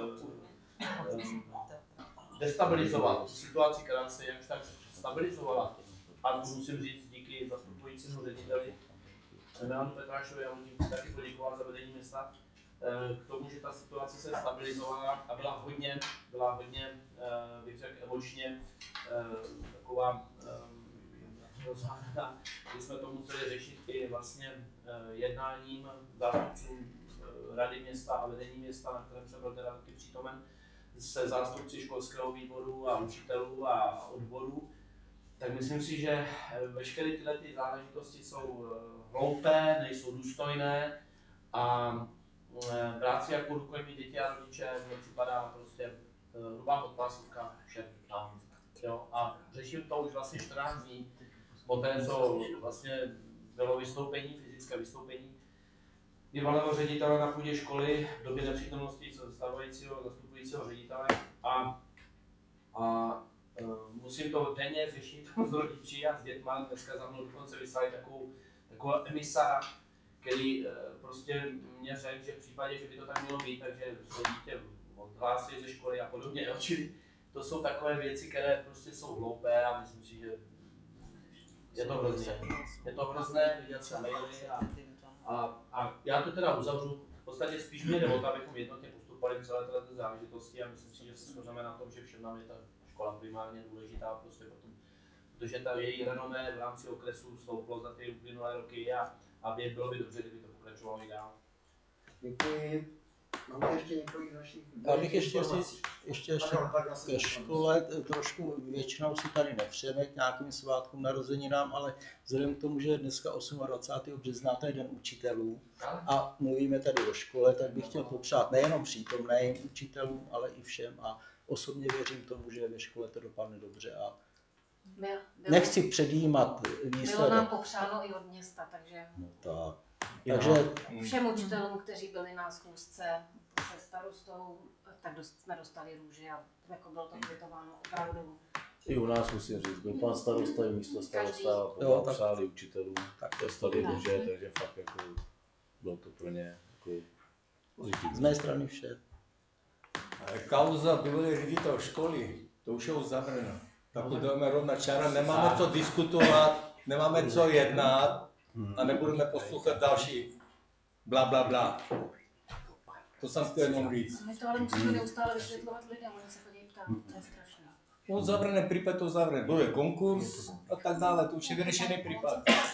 e, destabilizovat situaci, která se jakž tak stabilizovala, a musím říct díky zastupujícímu řediteli Milanu Petrášovi, a můžu taky poděkovat za vedení města, k tomu, že ta situace se stabilizovala a byla hodně, byla hodně, bych řekl, emočně taková rozhádaná, kdy jsme to museli řešit i vlastně jednáním zástupců rady města a vedení města, na kterém jsem byl teda taky přítomen, se zástupci školského výboru a učitelů a odborů. Tak myslím si, že veškeré tyhle ty záležitosti jsou hloupé, nejsou důstojné a brát si jako rukojmí děti a rodiče mně připadá prostě hrubá podpásovka všem nám. Jo? A řeším to už vlastně čtrnáct dní, poté co vlastně bylo vystoupení, fyzické vystoupení bývalého ředitele na půdě školy v době nepřítomnosti stávajícího zastupujícího ředitele a, a musím to denně řešit s rodiči a s dětma. Dneska za mnou dokonce vyslali takovou, takovou emisára, který prostě mě řekl, že v případě, že by to tak mělo být, takže se dítě odhlásí ze školy a podobně. Jo? Čili to jsou takové věci, které prostě jsou hloupé a myslím si, že je to hrozné. Je to hrozné, vidět se maily a, a, a já to teda uzavřu. V podstatě spíš mě jde o to, abychom jednotně postupovali v celé této záležitosti a myslím si, že se shodneme na tom, že všem nám je ta škola primárně důležitá, prostě potom, protože ta její renomé v rámci okresu stouplo za ty uplynulé roky a, a bylo by dobře, kdyby to pokračovalo i dál. Děkuji. Máme ještě několik dalších Já bych ještě, ještě, ještě, ještě ke škole trošku většinou si tady nepřejeme k nějakým svátkům, narozeninám, ale vzhledem k tomu, že dneska dvacátého osmého března to je den učitelů a mluvíme tady o škole, tak bych chtěl popřát nejenom přítomným učitelům, ale i všem a osobně věřím tomu, že ve škole to dopadne dobře a Byl, byl, nechci předjímat výsledek. Bylo nám popřáno i od města, takže No tak. Takže všem učitelům, kteří byli na schůzce se starostou, tak dost, jsme dostali růži a jako bylo to kvitováno opravdu. I u nás musím říct, byl pan starosta i místo starosta, Jo, a přáli učitelům, tak dostali růže, takže fakt jako bylo to pro ně jako pozitivní. z mé strany vše. Kauza bývalý ředitel školy, to už je uzavřeno. Tak to jdeme rovna čára, nemáme co diskutovat, nemáme co jednat a nebudeme poslouchat další bla bla bla. To jsem chtěl jenom říct. My to ale musíme neustále vysvětlovat lidem, oni se chodí ptát, to je strašné. Uzavřený případ to uzavřený, bude konkurs a tak dále, to už je vyřešený případ.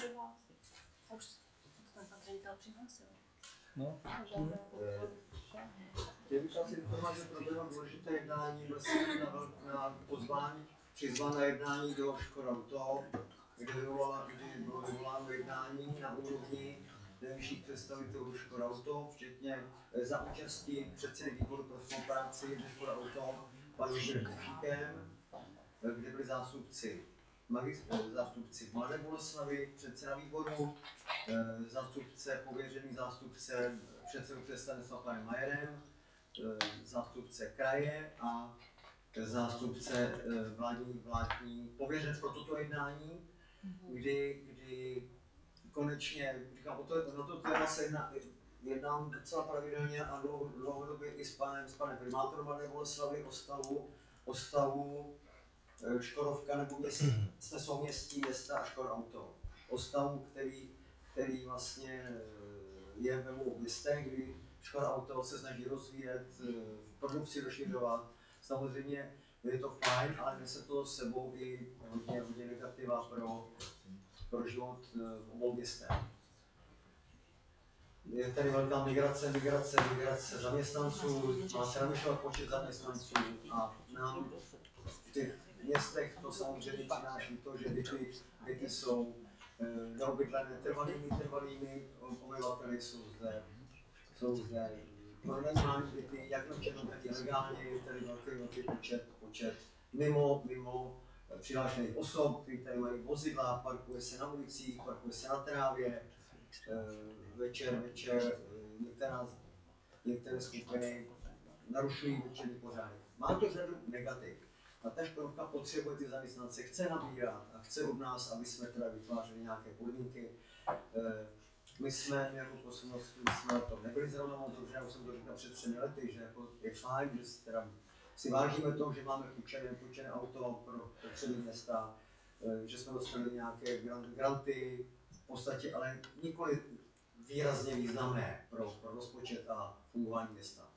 Už ten pan ředitel přihlásil. No. Chtěl bych asi informovat, že proběhlo důležité jednání vlastně na, na pozvání, přizvan na jednání do Škodauto, kde, vyvolá, kde bylo vyvoláno jednání na úrovni nejvyšších představitelů Škodauto, včetně za účastí předsedy výboru pro spolupráci se Škodauto, panem Kušíkem, kde byli zástupci, zástupci Mladé Boleslavy, předseda výboru, zástupce, pověřený zástupce předsedu představenstva panem Majerem, zástupce kraje a zástupce vládní, vládní pověřenec pro toto jednání, kdy, kdy konečně, říkám, o to, no to téma se jedná, jednám docela pravidelně a dlouhodobě i s panem, s panem primátorem Mladé Boleslavy o stavu, o stavu Škodovka nebo městské souměstí města a Škodauto. O stavu, který, který vlastně je ve dvou městech, kdy Škodauto se snaží rozvíjet, produkci rozšiřovat. Samozřejmě je to fajn, ale nese to s sebou i hodně, hodně negativa pro, pro život v obou městech. Je tady velká migrace, migrace, migrace zaměstnanců, má se navyšovat počet zaměstnanců a nám v těch městech to samozřejmě přináší to, že byty, byty jsou neobydlené trvalými, trvalými obyvateli, jsou zde, jsou zde pronajímány byty, jak na černo, tak i legálně, je tady velký, velký počet, počet mimo, mimo přihlášených osob, kteří tady mají vozidla, parkuje se na ulicích, parkuje se na trávě, večer, večer, některá, některé skupiny narušují večerní pořádek. Má to řadu negativ. A ta Škodovka potřebuje ty zaměstnance, chce nabírat a chce od nás, aby jsme teda vytvářeli nějaké podmínky. My jsme jako posunost, my jsme na tom nebyli zrovna moc dobře, já už jsem to říkal před třemi lety, že jako je fajn, že teda si vážíme toho, že máme půjčené, půjčené auto pro potřeby města, že jsme dostali nějaké granty, v podstatě, ale nikoli výrazně významné pro, pro rozpočet a fungování města.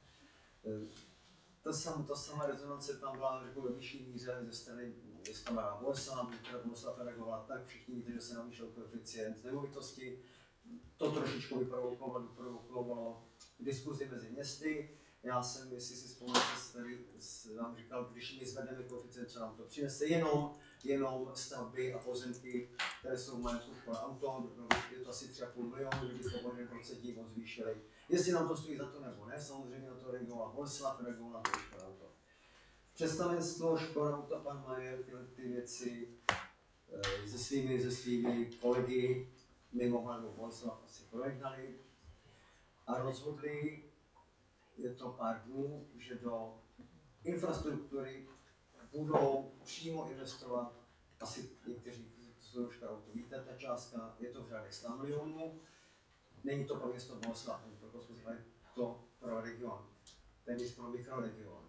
Ta, sam, ta samá rezonance tam byla řekl, ve vyšší míře ze strany města Mladá Boleslav, která Boleslav reagovala tak, všichni víte, že se navýšil koeficient nemovitosti. To trošičku vyprovokovalo, vyprovokovalo diskuzi mezi městy. Já jsem, jestli si vzpomínáte, tady vám říkal, když my zvedneme koeficient, co nám to přinese, jenom, jenom stavby a pozemky, které jsou v majetku Škoda Auto, je to asi tři a půl milionu, kdyby to o jeden procent moc zvýšili. Jestli nám to stojí za to nebo ne, samozřejmě na to reagovala Boleslav, reagovala na to Škoda Auto. Představenstvo Škoda Auto, pan Majer, tyhle ty věci se svými, se svými kolegy mimo hlavnou Boleslav asi projednali a rozhodli, je to pár dnů, že do infrastruktury budou přímo investovat, asi někteří z Škoda Auto víte, ta částka, je to v řádech sto milionů, není to pro město Boleslav, není to pro Kosmos, to pro region, téměř pro mikroregion.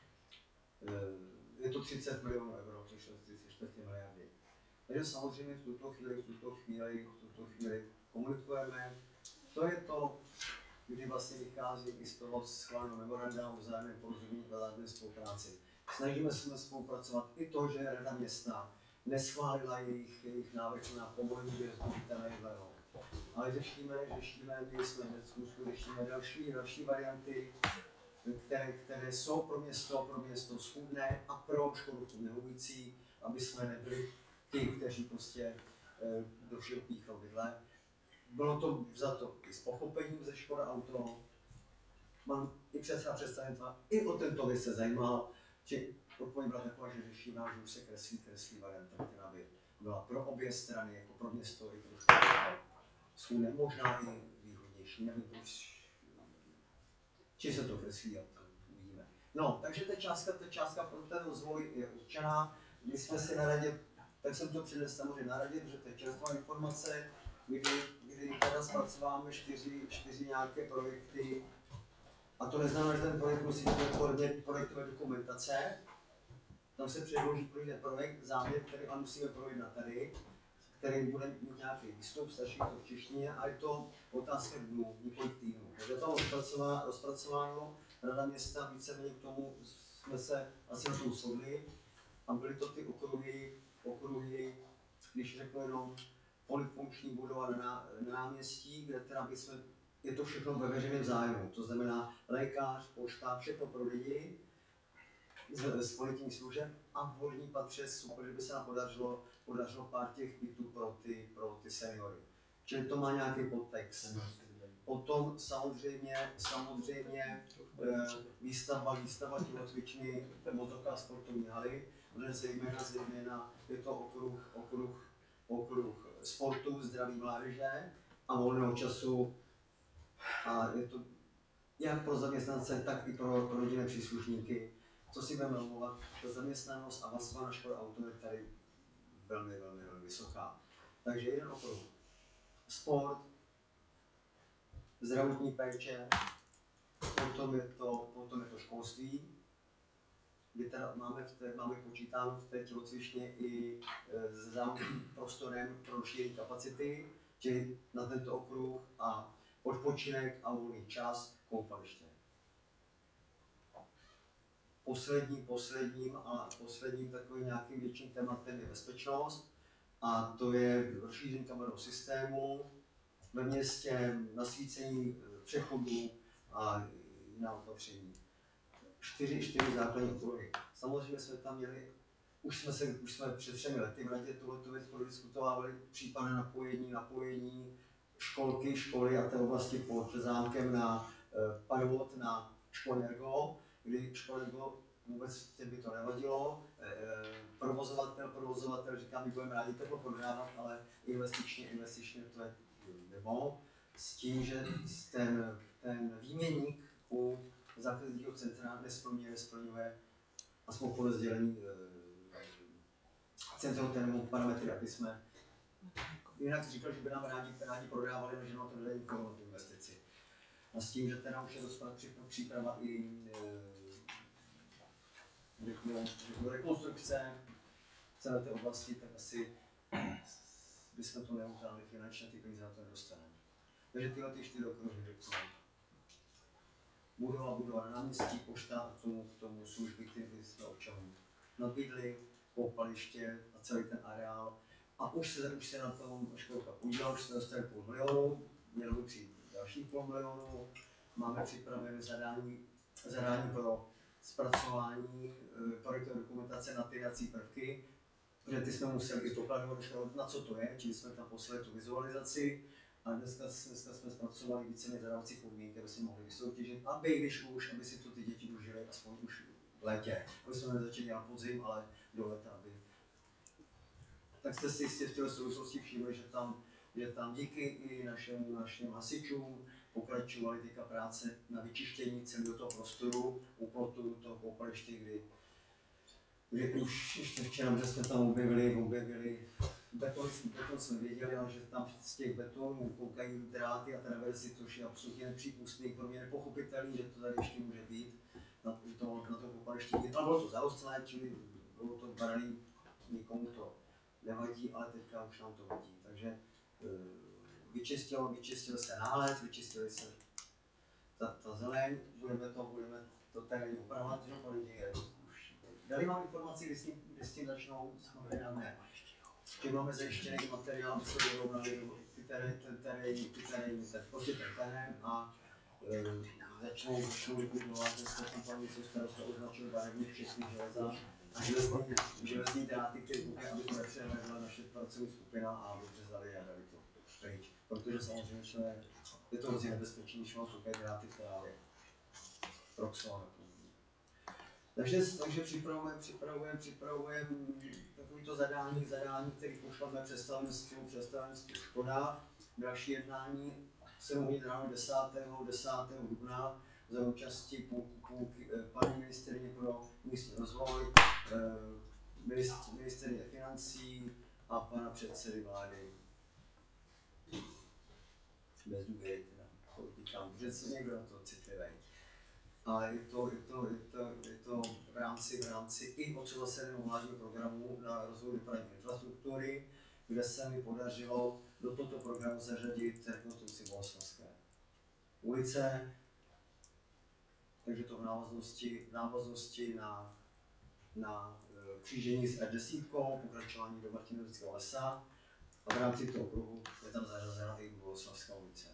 Je to třicet milionů euro, což je třicet čtyři miliardy. Takže samozřejmě v tuto chvíli, v tuto chvíli, v tuto chvíli komunikujeme. To je to, kdy vlastně vychází i z toho schváleného memoranda o vzájemném porozumění a vzájemné spolupráci. Snažíme se spolupracovat i to, že Rada města neschválila jejich, jejich návrh na povolení výjezdu Víta Nejedlého. Ale řešíme, řešíme, my jsme hned zkusku, řešíme další, další varianty, které, které jsou pro město, pro město schůdné a pro Škodovku nehující, aby jsme nebyli ti, kteří prostě do všeho píchou vidle. Bylo to za to i s pochopením ze Škoda Auto. Mám i předseda představenstva, i o tento věc se zajímal, že odpověď byla taková, že řešíme, že už se kreslí, kreslí varianta, která by byla pro obě strany, jako pro město i pro Škodu. Schůdné, možná i výhodnější, nevím, proč, či se to kreslí, a to uvidíme. No, takže ta částka, ta částka pro ten rozvoj je určená. My jsme si na radě, tak jsem to přinesl samozřejmě na radě, že to je čerstvá informace, kdy, kdy teda zpracováme čtyři, čtyři nějaké projekty. A to neznamená, že ten projekt musí být ve formě projektové dokumentace. Tam se předloží projekt, projekt, záměr, který a musíme projednat tady, který bude mít nějaký výstup, stačí to v češtině a je to otázka dnů, několik týdnů. Takže to rozpracováno, rozpracováno, Rada města víceméně k tomu jsme se asi na tom shodli a byly to ty okruhy, okruhy, když řeknu jenom polifunkční budova na, na náměstí, kde teda by jsme, je to všechno ve veřejném zájmu, to znamená lékař, pošta, všechno pro lidi z, z kvalitních služeb a v horní patře super, že by se nám podařilo, podařilo pár těch bytů pro ty, pro ty seniory. Čili to má nějaký podtext. Potom samozřejmě, samozřejmě výstavba, výstavba tělocvičny, motorka sportovní haly, protože zejména, zejména je to okruh, okruh, okruh sportu, zdraví mládeže a volného času. A je to jak pro zaměstnance, tak i pro, pro rodinné příslušníky. Co si budeme mluvovat, ta zaměstnanost a vazba na Škoda Auto je tady velmi, velmi, velmi vysoká. Takže jeden okruh. Sport, zdravotní péče, potom je to, potom je to školství, kdy teda máme, v té, máme počítáno v té tělocvičně i e, s zámkým prostorem pro rozšíření kapacity, čili na tento okruh a odpočinek a volný čas, koupaliště. Poslední, posledním a posledním takovým nějakým větším tématem je bezpečnost a to je rozšíření kamerového systému ve městě, nasvícení přechodů a jiná opatření. Čtyři, čtyři základní okruhy. Samozřejmě jsme tam měli, už jsme, se, už jsme před třemi lety v radě tuhletu věc prodiskutovali, případné napojení, napojení školky, školy a té oblasti pod zámkem na eh, panovod na Školergo, kdy Školergo vůbec těm by to nevadilo. Eh, provozovatel, provozovatel říká, my budeme rádi to prodávat, ale investičně, investičně to je mimo. S tím, že ten, ten výměník u základního centra nesplňuje, nesplňuje aspoň podle sdělení centru ten parametry, aby jsme jinak říkal, že by nám rádi, rádi prodávali, no, že nám to nedá nikomu tu investici. A s tím, že teda už je dostala příprava i do rekonstrukce celé té oblasti, tak asi bychom to neutáhli finančně, ty peníze na to nedostaneme. Takže tyhle ty čtyři okruhy řeknu. Budova, budova na náměstí, pošta a k tomu, k tomu služby, které jsme občanům nabídli, koupaliště a celý ten areál. A už se, už se na tom školka podílel, už jsme dostali půl milionu, mělo by přijít další půl milionu. Máme připravené zadání, zadání pro zpracování e, projektové dokumentace na tyrací prvky, protože ty jsme museli i dokladovat, na co to je, čili jsme tam poslali tu vizualizaci. A dneska, dneska jsme zpracovali více zadávací podmínky, aby si mohli vysoutěžit, aby když už, aby si to ty děti užili aspoň už v létě. Aby jsme nezačali na podzim, ale do léta, aby. Tak jste si jistě v této souvislosti všimli, že tam, že tam díky i našim, našim hasičům pokračovaly teďka práce na vyčištění celého toho prostoru, úplatu toho koupaliště, kdy, kdy už ještě včera, že jsme tam objevili, objevili beton, beton jsme věděli, ale že tam z těch betonů koukají dráty a traversy, což je absolutně nepřípustný, pro mě nepochopitelný, že to tady ještě může být, na, že to, na to koupaliště být. Ale bylo to zaostlé, čili bylo to braný, nikomu to nevadí, ale teďka už nám to vadí. Takže vyčistil, vyčistil se nálet, vyčistili se ta, ta zeleň, budeme to, budeme to terénně upravovat, že to lidi je už. Dali vám informaci, kdy s tím, kdy s tím začnou, samozřejmě ne. Že máme zajištěný materiál, aby se vyrovnali ty terény, ten terén, ty terény, tak prostě ten terén a e, začnou, začnou vybudovat, dneska jsem tam něco starosta označil barevně všechny železa a železní, železní dráty, které bude, aby to nepřevedla naše pracovní skupina a aby přezali a dali to pryč. Protože samozřejmě jsme, je to hrozně nebezpečný, když mám suché dráty v trávě. Proxon. Takže, takže připravujeme, připravujeme, připravujeme takovýto zadání, zadání, který pošleme představenstvu, představenstvu Škoda. Další jednání sedm hodin ráno desátého dubna za účasti půl, půl, paní ministryně pro místní rozvoj, ministryně financí a pana předsedy vlády. Bez důvěry, teda, říkám, že se někdo na to citlivý. A je to, je to, je to, je to v rámci, v rámci i odsouhlaseného vládního programu na rozvoj dopravní infrastruktury, kde se mi podařilo do tohoto programu zařadit rekonstrukci Boleslavské ulice. Takže to v návaznosti, v návaznosti na, na křížení s R deset, pokračování do Martinovického lesa a v rámci toho kruhu je tam zařazena i Boleslavská ulice.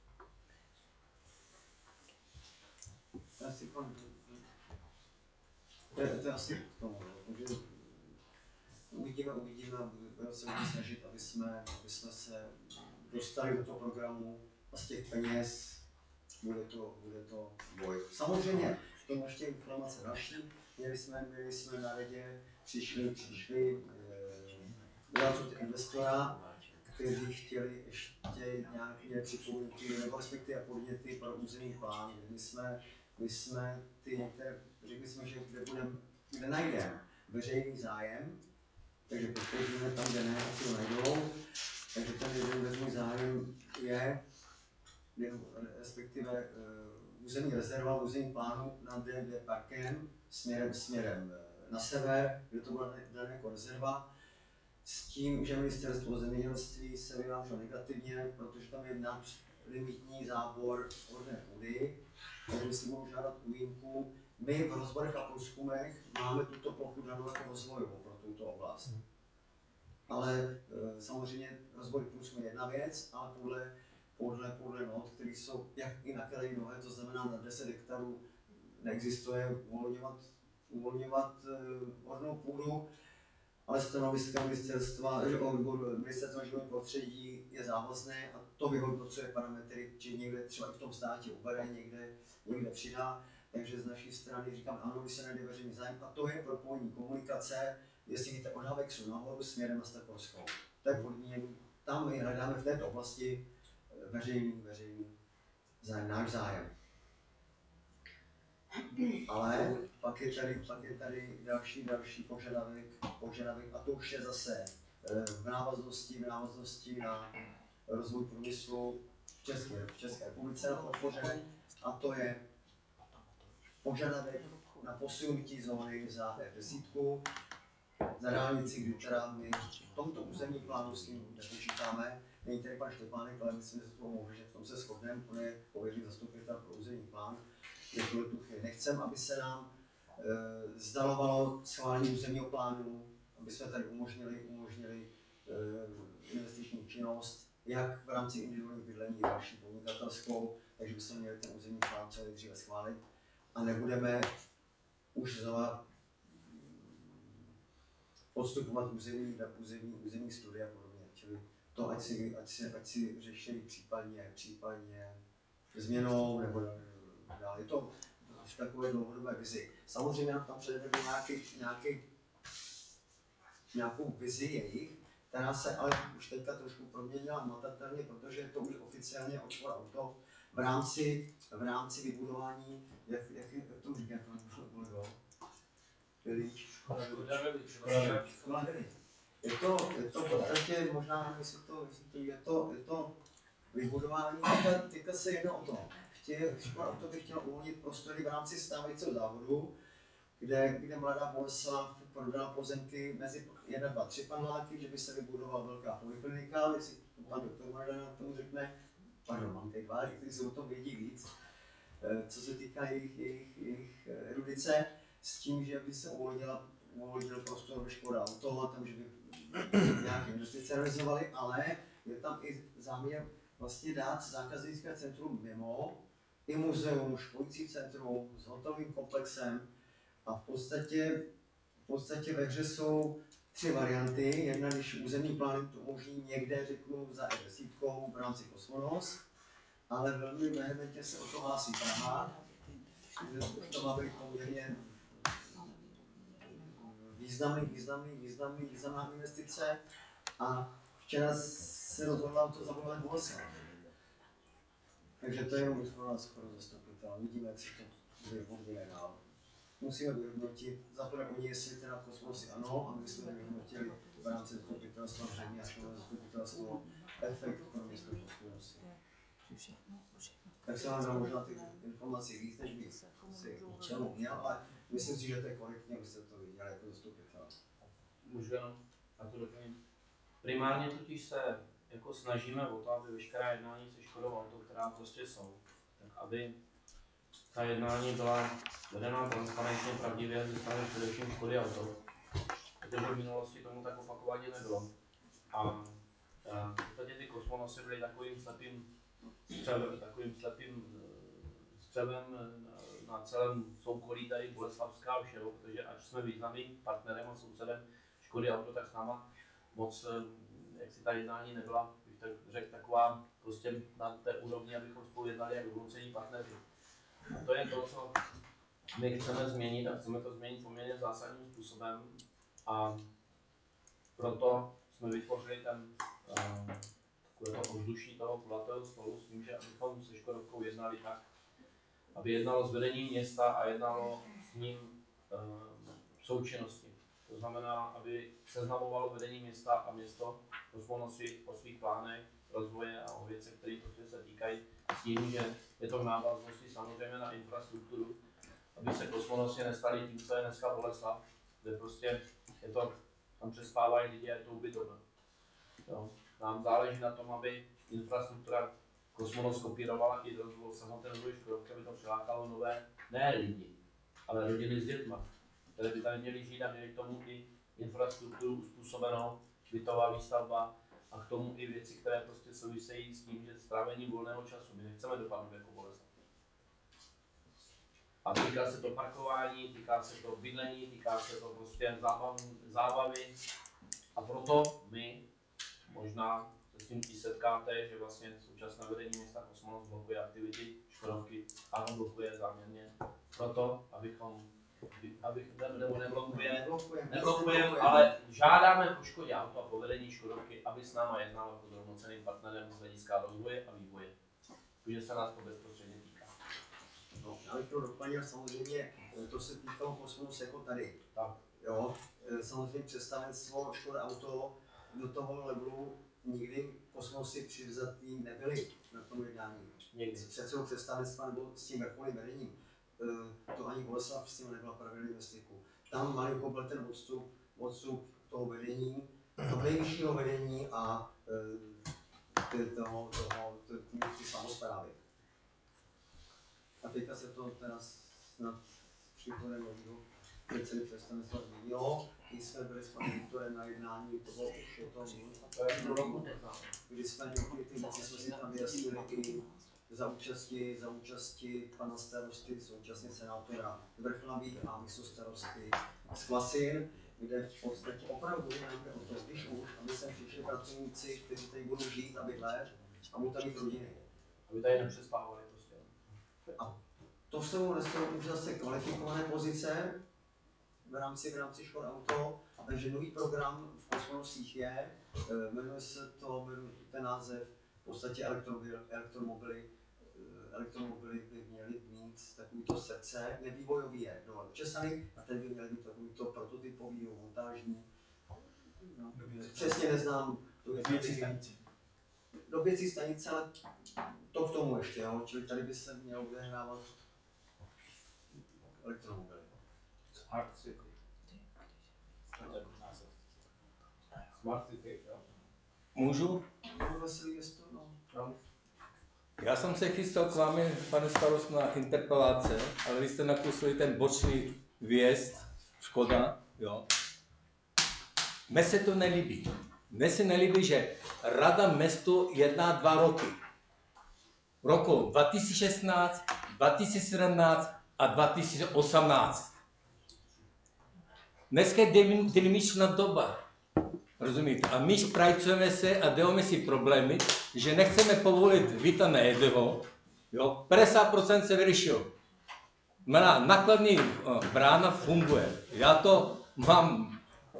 Asi pan, to, je, to je asi k tomu, takže uvidíme, uvidíme a budeme se snažit, aby jsme, aby jsme se dostali do toho programu a z těch peněz bude to, bude to boj. Samozřejmě, k tomu ještě informace další, měli jsme, měli jsme na radě, přišli, přišli e, investora, kteří chtěli ještě nějaké připomínky nebo respektive podněty pro územní plán. My jsme My jsme ty některé, řekli jsme, že kde, budem, kde najdeme veřejný zájem, takže podpoříme tam, kde ne, asi ho najdou. Takže ten jeden veřejný zájem je, respektive uh, územní rezerva, územní plánu nad D D parkem směrem, směrem na sever, kde to byla daná jako rezerva, s tím, že ministerstvo zemědělství se vyjádřilo negativně, protože tam je nadlimitní zábor orné půdy. Takže my si budeme žádat výjimku. My v rozborech a průzkumech máme tuto plochu danou jako rozvojovou pro tuto oblast. Ale e, samozřejmě rozvoj průzkum je jedna věc, ale podle podle, podle not, které jsou jak i na kraji nové, to znamená na deset hektarů neexistuje uvolňovat, uvolňovat uh, ornou půdu, ale stanoviska ministerstva, že ministerstva životního prostředí je závazné a to vyhodnocuje parametry, či někde třeba i v tom státě ubere, někde, někde přidá. Takže z naší strany říkám, ano, když se najde veřejný zájem, a to je propojení komunikace, jestli víte od Havexu nahoru směrem na Stakorskou. To je podmínění, tam my hledáme v této oblasti veřejný, veřejný zájem, náš zájem. Ale pak je tady, pak je tady další, další požadavek, požadavek, a to už je zase v návaznosti, v návaznosti na rozvoj průmyslu v České, v České republice na podpoře, a to je požadavek na posunutí zóny za F deset, za dálnici, kdy teda my v tomto územní plánu s tím nepočítáme. Není tady pan Štěpánek, ale myslím, že se to může, že v tom se shodneme, on je pověřený zastupitel pro územní plán. Je tuhle tu chvíli. Nechcem, aby se nám e, zdalovalo schválení územního plánu, aby jsme tady umožnili, umožnili e, investiční činnost, jak v rámci individuálních bydlení, další podnikatelskou, takže bychom měli ten územní plán co nejdříve schválit a nebudeme už znova podstupovat území, území, územní studie a podobně. Čili to, ať si, ať si, ať si řešili případně, případně změnou nebo dál. Je to v takové dlouhodobé vizi. Samozřejmě tam předvedeme nějaký, nějaký, nějakou vizi jejich, která se ale už teďka trošku proměnila matatelně, protože to už oficiálně odšlo auto v rámci, v rámci vybudování, jak, jak, jak to říká, je to, je to v podstatě možná, jestli to, jestli to, je to, je to vybudování, teďka, teďka se jedná o to. Škoda auto by chtěla uvolnit prostory v rámci stávajícího závodu, kde, kde Mladá Boleslav prodala pozemky mezi jedna, dva, tři paneláky, že by se vybudovala velká poliklinika, jestli pan doktor Mladá tomu řekne, pardon, mám tady dva, kteří se o tom vědí víc, co se týká jejich, jejich, jejich erudice, s tím, že by se uvolnila, uvolnil prostor ve Škoda auto a tam, že by nějaké investice realizovaly, ale je tam i záměr vlastně dát zákaznické centrum mimo, i muzeum, školící centrum s hotelovým komplexem a v podstatě, v podstatě ve hře jsou tři varianty. Jedna, když územní plán to umožní někde, řeknu, za F deset v rámci Kosmonos, ale velmi vehementně se o to hlásí Praha, to má být poměrně významný, významný, významný, významná investice a včera se rozhodla to zavolovat Boleslav. Takže to je jenom informace pro zastupitel. Vidíme, jak se to vyvíjí dál. Musíme vyhodnotit, za prvé oni, jestli teda Kosmosy ano, a my jsme vyhodnotili v rámci zastupitelstva zřejmě až na zastupitelstvo efekt pro město Kosmosy. Tak se vám dám možná ty informace víc, než bych si čemu měl, ale myslím si, že to je korektně, abyste to viděli jako zastupitel. Můžu jenom na to doplnit. Primárně totiž se jako snažíme o to, aby veškerá jednání se Škodou Auto, která prostě jsou, tak aby ta jednání byla vedená transparentně, pravdivě ze strany především Škody Auto, protože v minulosti tomu tak opakovaně nebylo. A v podstatě ty Kosmonosy byly takovým slepým střevem, takovým slepým střevem na celém soukolí tady Boleslavská všeho, protože ať jsme významným partnerem a sousedem Škody Auto, tak s náma moc, jak si ta jednání nebyla, bych tak řekl, taková prostě na té úrovni, abychom spolu jednali jako rovnocenní partneři. A to je to, co my chceme změnit a chceme to změnit poměrně zásadním způsobem a proto jsme vytvořili ten uh, takové to ovzduší toho kulatého stolu s tím, že abychom se Škodovkou jednali tak, aby jednalo s vedením města a jednalo s ním uh, v součinnosti. To znamená, aby seznamovalo vedení města a město Kosmonosy o svých plánech rozvoje a o věcech, které prostě se týkají s tím, že je to v návaznosti samozřejmě na infrastrukturu, aby se Kosmonosy nestaly tím, co je dneska Boleslav, kde prostě je to, tam přespávají lidi a je to ubytovna. Nám záleží na tom, aby infrastruktura Kosmonos kopírovala i rozvoj, samotné rozvoj Škodovky, aby to přilákalo nové, ne lidi, ale rodiny s dětma, které by tady měly žít a měly k tomu i infrastrukturu uspůsobenou, bytová výstavba a k tomu i věci, které prostě souvisejí s tím, že strávení volného času. My nechceme dopadnout jako Boleslav. A týká se to parkování, týká se to bydlení, týká se to prostě zábav, zábavy. A proto my možná se s tím i setkáte, že vlastně současné vedení města Kosmonos blokuje aktivity Škodovky, ano, blokuje záměrně proto, abychom, aby, nebo neblokuje, neblokujeme, ale žádáme po Škodě Auto a po vedení Škodovky, aby s náma jednal jako rovnocenným partnerem z hlediska rozvoje a vývoje. Takže se nás to bezprostředně týká. No, já bych to doplnil, samozřejmě to se týkalo Kosmonos jako tady. Tak. Jo, samozřejmě představenstvo Škoda Auto do toho levelu nikdy Kosmosy přivzatý nebyli na tom jednání. Někdy. S předsedou představenstva nebo s tím vrcholným vedením. To ani Boleslav s tím nebyla pravidelně ve styku. Tam malinko byl ten odstup, odstup toho vedení, toho nejvyššího vedení a toho, toho, ty samosprávy. A teďka se to teda snad příchodem nového předsedy představenstva změnilo. Když jsme byli s panem doktorem na jednání, to bylo už o tom, kdy jsme někdy ty věci jsme si tam vyjasnili i za účasti, za účasti pana starosty, současně senátora Vrchlabí a místo starosty z Klasin, kde v podstatě opravdu nejde o to, když už, aby sem přišli pracovníci, kteří tady budou žít a bydlet a budou tady mít rodiny. Aby tady nepřespávali prostě. A to jsou už zase kvalifikované pozice v rámci, v rámci Škoda Auto, takže nový program v Kosmonosích je, jmenuje se to, jmenuje ten název, v podstatě elektromobily, elektromobily by měly mít takovýto srdce, nevývojový je dole učesaný a ten by měl být takovýto prototypový, montážní. No, přesně neznám doběcí stanice. Doběcí stanice, ale to k tomu ještě, jo? Čili tady by se mělo odehrávat elektromobily. Smart City. Smart City, jo. Můžu? Veselý město, no. Já jsem se chystal k vám, pane starost, na interpelace, ale vy jste nakusili ten bočný vjezd, Škoda, jo. Mně se to nelíbí. Mně se nelíbí, že Rada městu jedná dva roky. Roku dva tisíce šestnáct, dva tisíce sedmnáct a dva tisíce osmnáct. Dneska je dynamičná doba. Rozumíte? A my sprajcujeme se a děláme si problémy, že nechceme povolit Víta Nejedlého, jo, padesát procent se vyřešilo. Má nakladní brána funguje. Já to mám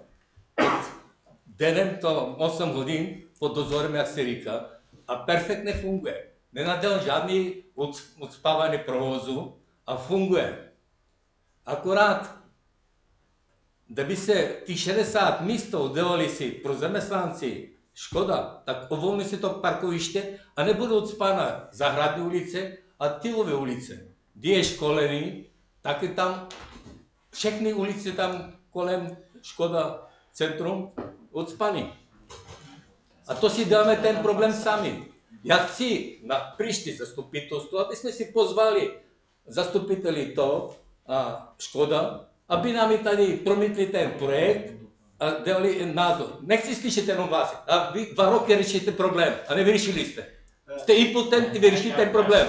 denem to osm hodin pod dozorem, jak se říká, a perfektně funguje. Nenadělám žádný ucpávání provozu a funguje. Akorát kdyby se ty šedesát místů dělali si pro zaměstnanci Škoda, tak uvolní si to parkoviště a nebudou ucpána Zahradní ulice a Tylové ulice. Kdy je školený, tak je tam všechny ulice tam kolem Škoda centrum ucpaný. A to si dáme ten problém sami. Já chci na příští zastupitelstvo, aby jsme si pozvali zastupiteli to a Škoda, aby nám tady promítli ten projekt a dali názor. Nechci slyšet jenom vás. A vy dva roky řešíte problém a nevyřešili jste. Jste impotentní vyřešit ten problém.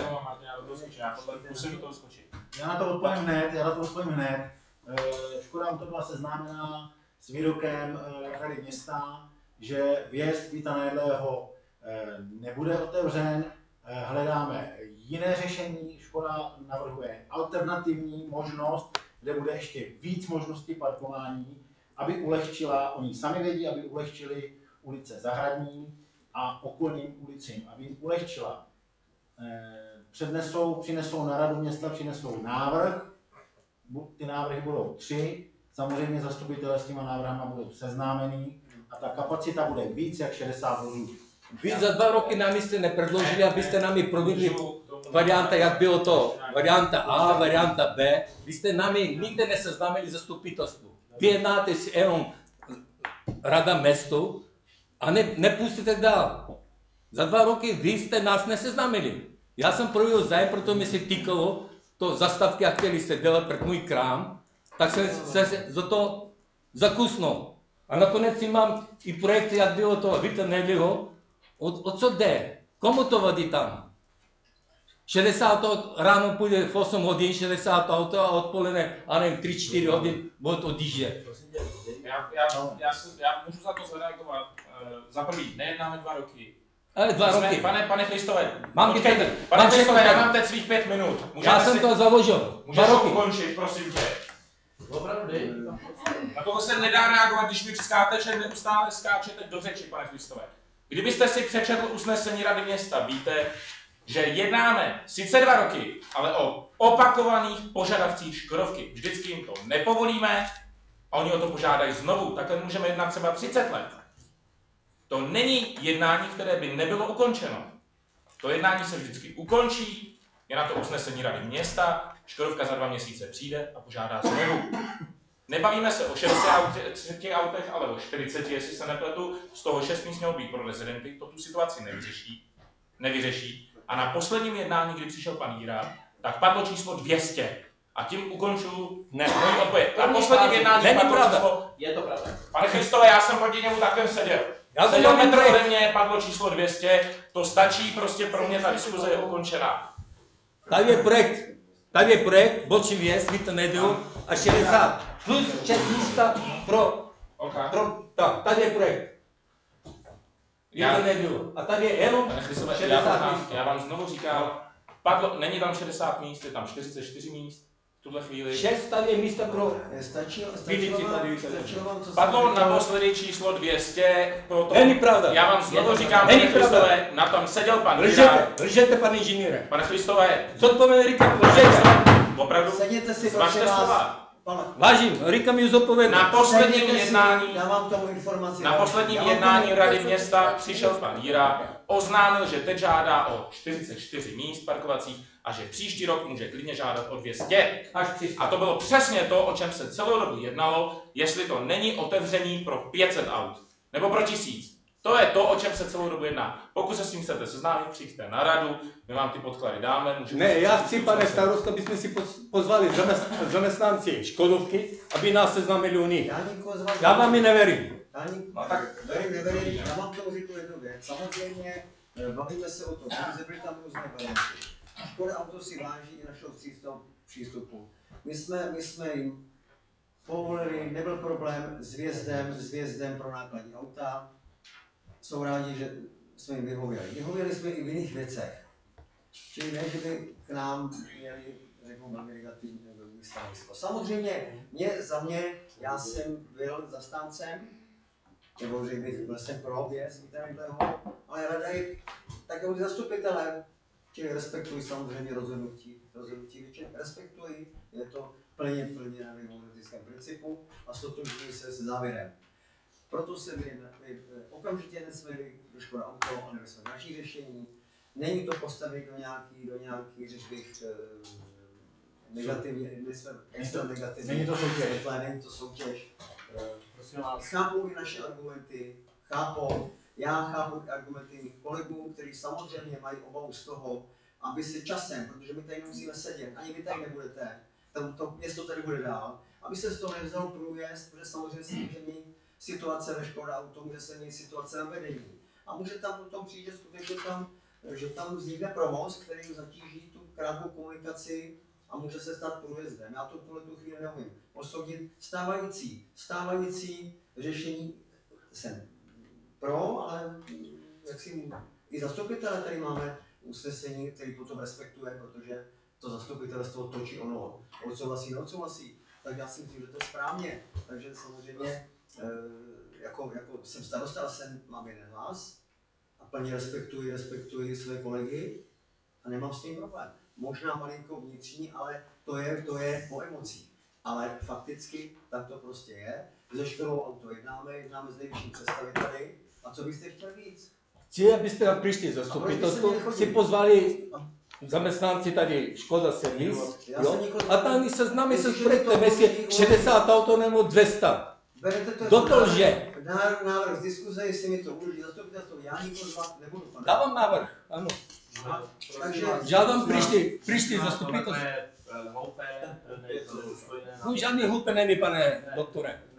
Já na to odpovím hned, já na to odpovím hned. Škoda Auto byla seznámená s výrokem Rady města, že vjezd Víta Nejedlého nebude otevřen, hledáme jiné řešení. Škoda navrhuje alternativní možnost, kde bude ještě víc možností parkování, aby ulehčila, oni sami vědí, aby ulehčili ulice Zahradní a okolním ulicím, aby jim ulehčila. Přednesou, přinesou na radu města, přinesou návrh, ty návrhy budou tři, samozřejmě zastupitelé s těma návrhama budou seznámení a ta kapacita bude víc jak šedesát vozů. Vy za dva roky nám jste nepředložili, abyste nám provedli varianta, jak bylo to, varianta A, varianta B. Vy jste námi nikde neseznámili zastupitelstvu. Vy jednáte si jenom Rada městu a ne, nepustíte dál. Za dva roky vy jste nás neseznámili. Já jsem projevil zájem, proto mi se týkalo to zastavky, jak chtěli jste dělat před můj krám, tak jsem se za to zakusnul. A nakonec si mám i projekt, jak bylo to, víte, Nedliho, o, o co jde? Komu to vadí tam? šedesát aut ráno půjde v osm hodin, šedesát auto a odpoledne, a nevím, tři čtyři hodin od odjíždě. Já, já, já, jsem, já můžu za to zareagovat. Uh, za prvý, nejednáme dva roky. Ale dva Jsme, roky. Pane, pane Christové, Mám počkejte, teď- pane mám Christové, všechno já teď. mám teď svých pět minut. Můžete Já jsem si, to založil. můžeš Dva to roky. ukončit, prosím tě. Opravdu dej. Na toho se nedá reagovat, když vy skáčete, neustále skáčete do řeči, pane Christové. Kdybyste si přečetl usnesení Rady města, víte, že jednáme sice dva roky, ale o opakovaných požadavcích Škodovky. Vždycky jim to nepovolíme a oni o to požádají znovu. Takhle můžeme jednat třeba třicet let. To není jednání, které by nebylo ukončeno. To jednání se vždycky ukončí, je na to usnesení Rady města, Škodovka za dva měsíce přijde a požádá znovu. Nebavíme se o šedesáti autech, ale o čtyřiceti, jestli se nepletu, z toho šest míst mělo být pro rezidenty, to tu situaci nevyřeší. nevyřeší. A na posledním jednání, kdy přišel pan Jíra, tak padlo číslo dvě stě. A tím ukončuju Ne. moji odpověď. Na posledním jednání Není padlo pravda. číslo... Je to pravda. Pane Christové, já jsem proti němu takhle seděl. Já Seděl to mám metr projekt. ode mě, padlo číslo dvě stě, to stačí, prostě pro mě ta diskuze je ukončená. Tady je projekt, tady je projekt, bočí věc, víte, Nedliho, a šedesát plus šest místa pro, Okay. pro, tak, tady je projekt. Já- Víte, Nedliho. A tady je jenom Pane Christové, já, šedesát vám, míst. já vám znovu říkám, padlo, není tam šedesát míst, je tam čtyřicet čtyři míst v tuhle chvíli. šest tady je místa pro Stačilo, Vidíte, stačilo, tady vám, vidíte. stačilo vám to, co Padlo jsem říkal. naposledy číslo dvě stě, proto... Není pravda. Já vám znovu říkám, Není pane pravda. Christové, na tom seděl pan Lžete, Jíra. lžete, pane inženýre. Pane Christové, Co odpověď říkám, lžete. opravdu, Sedněte si, prosím zvažte vás. slova. Pane, Vážím, říkám ji zodpovědně. Na posledním sedněte si, jednání, dávám tomu informaci. na posledním Já vám jednání tomu Rady informaci- města přišel pan Jíra, oznámil, že teď žádá o čtyřicet čtyři míst parkovacích a že příští rok může klidně žádat o dvě stě. Až tři A to bylo přesně to, o čem se celou dobu jednalo, jestli to není otevření pro pět set aut, nebo pro tisíc. To je to, o čem se celou dobu jedná. Pokud se s tím chcete seznámit, přijďte na radu, my vám ty podklady dáme. Můžeme Ne, já chci, pane starosto, aby jsme si poz- pozvali zaměst- zaměstnanci Škodovky, aby nás seznámili u nich. Já nikoho z vás Já vám ji neverím. Já nikoho, No tak- verím, neverím, já vám k tomu řeknu jednu věc. Samozřejmě eh, bavíme se o tom, že byly tam různé varianty. Škoda Auto si váží i našeho vstřícného přístupu. My jsme, my jsme jim povolili, nebyl problém s vjezdem, s vjezdem pro nákladní auta. Jsou rádi, že jsme jim vyhověli. Vyhověli jsme i v jiných věcech. Čili ne, že by k nám měli, řeknu, velmi negativní stanovisko. Samozřejmě, mě, za mě, já jsem byl zastáncem, nebo řekl bych, byl jsem pro věc, ale rada je takový zastupitelem, čili respektuji samozřejmě rozhodnutí, rozhodnutí většiny. Respektuji, je to plně, plně na demokratickém principu a stotožňuji se s závěrem. Proto se my okamžitě nesměli do Škoda Auto, ale jsme naší řešení. Není to postavit do nějaký, do nějaký, řekl bych, negativní, my jsme extra negativní. Není to soutěž. Není to soutěž. Prosím vás, chápou i naše argumenty, chápou, já chápu argumenty mých kolegů, kteří samozřejmě mají obavu z toho, aby se časem, protože my tady nemusíme sedět, ani vy tady nebudete, to, to město tady bude dál, aby se z toho nevzal průjezd, protože samozřejmě se může mít situace ve Škoda Auto, může se mít situace na vedení. A může tam potom přijít, že skutečně tam, že tam vznikne provoz, který zatíží tu krátkou komunikaci a může se stát průjezdem. Já to v tuhle tu chvíli neumím posoudit. Stávající, stávající řešení jsem pro, ale jak si i zastupitele tady máme usnesení, který potom respektuje, protože to zastupitelstvo točí ono, odsouhlasí, neodsouhlasí. Tak já si myslím, že to je správně. Takže samozřejmě jako, jako jsem starosta, ale jsem, mám jeden hlas a plně respektuji, respektuji své kolegy a nemám s tím problém. Možná malinko vnitřní, ale to je, to je po emocích. Ale fakticky tak to prostě je. Ze Škodou Auto jednáme, jednáme s nejvyšším představiteli. A co byste chtěli víc? Chci, abyste tam přišli zastupitelstvo, si pozvali zaměstnanci tady Škoda servis, jo? A tam se s námi se projektem, jestli šedesát auto nebo dvě stě. Berete to Kdo to lže? Návrh z diskuze, jestli mi to uloží zastupitelstvo, já nikoho z vás nebudu. Pane. Dávám návrh, ano. Takže Žádám přišli, přišli zastupitelstvo. To je hloupé, ne, to je důstojné. No žádný hlupe není, pane doktore. Ne,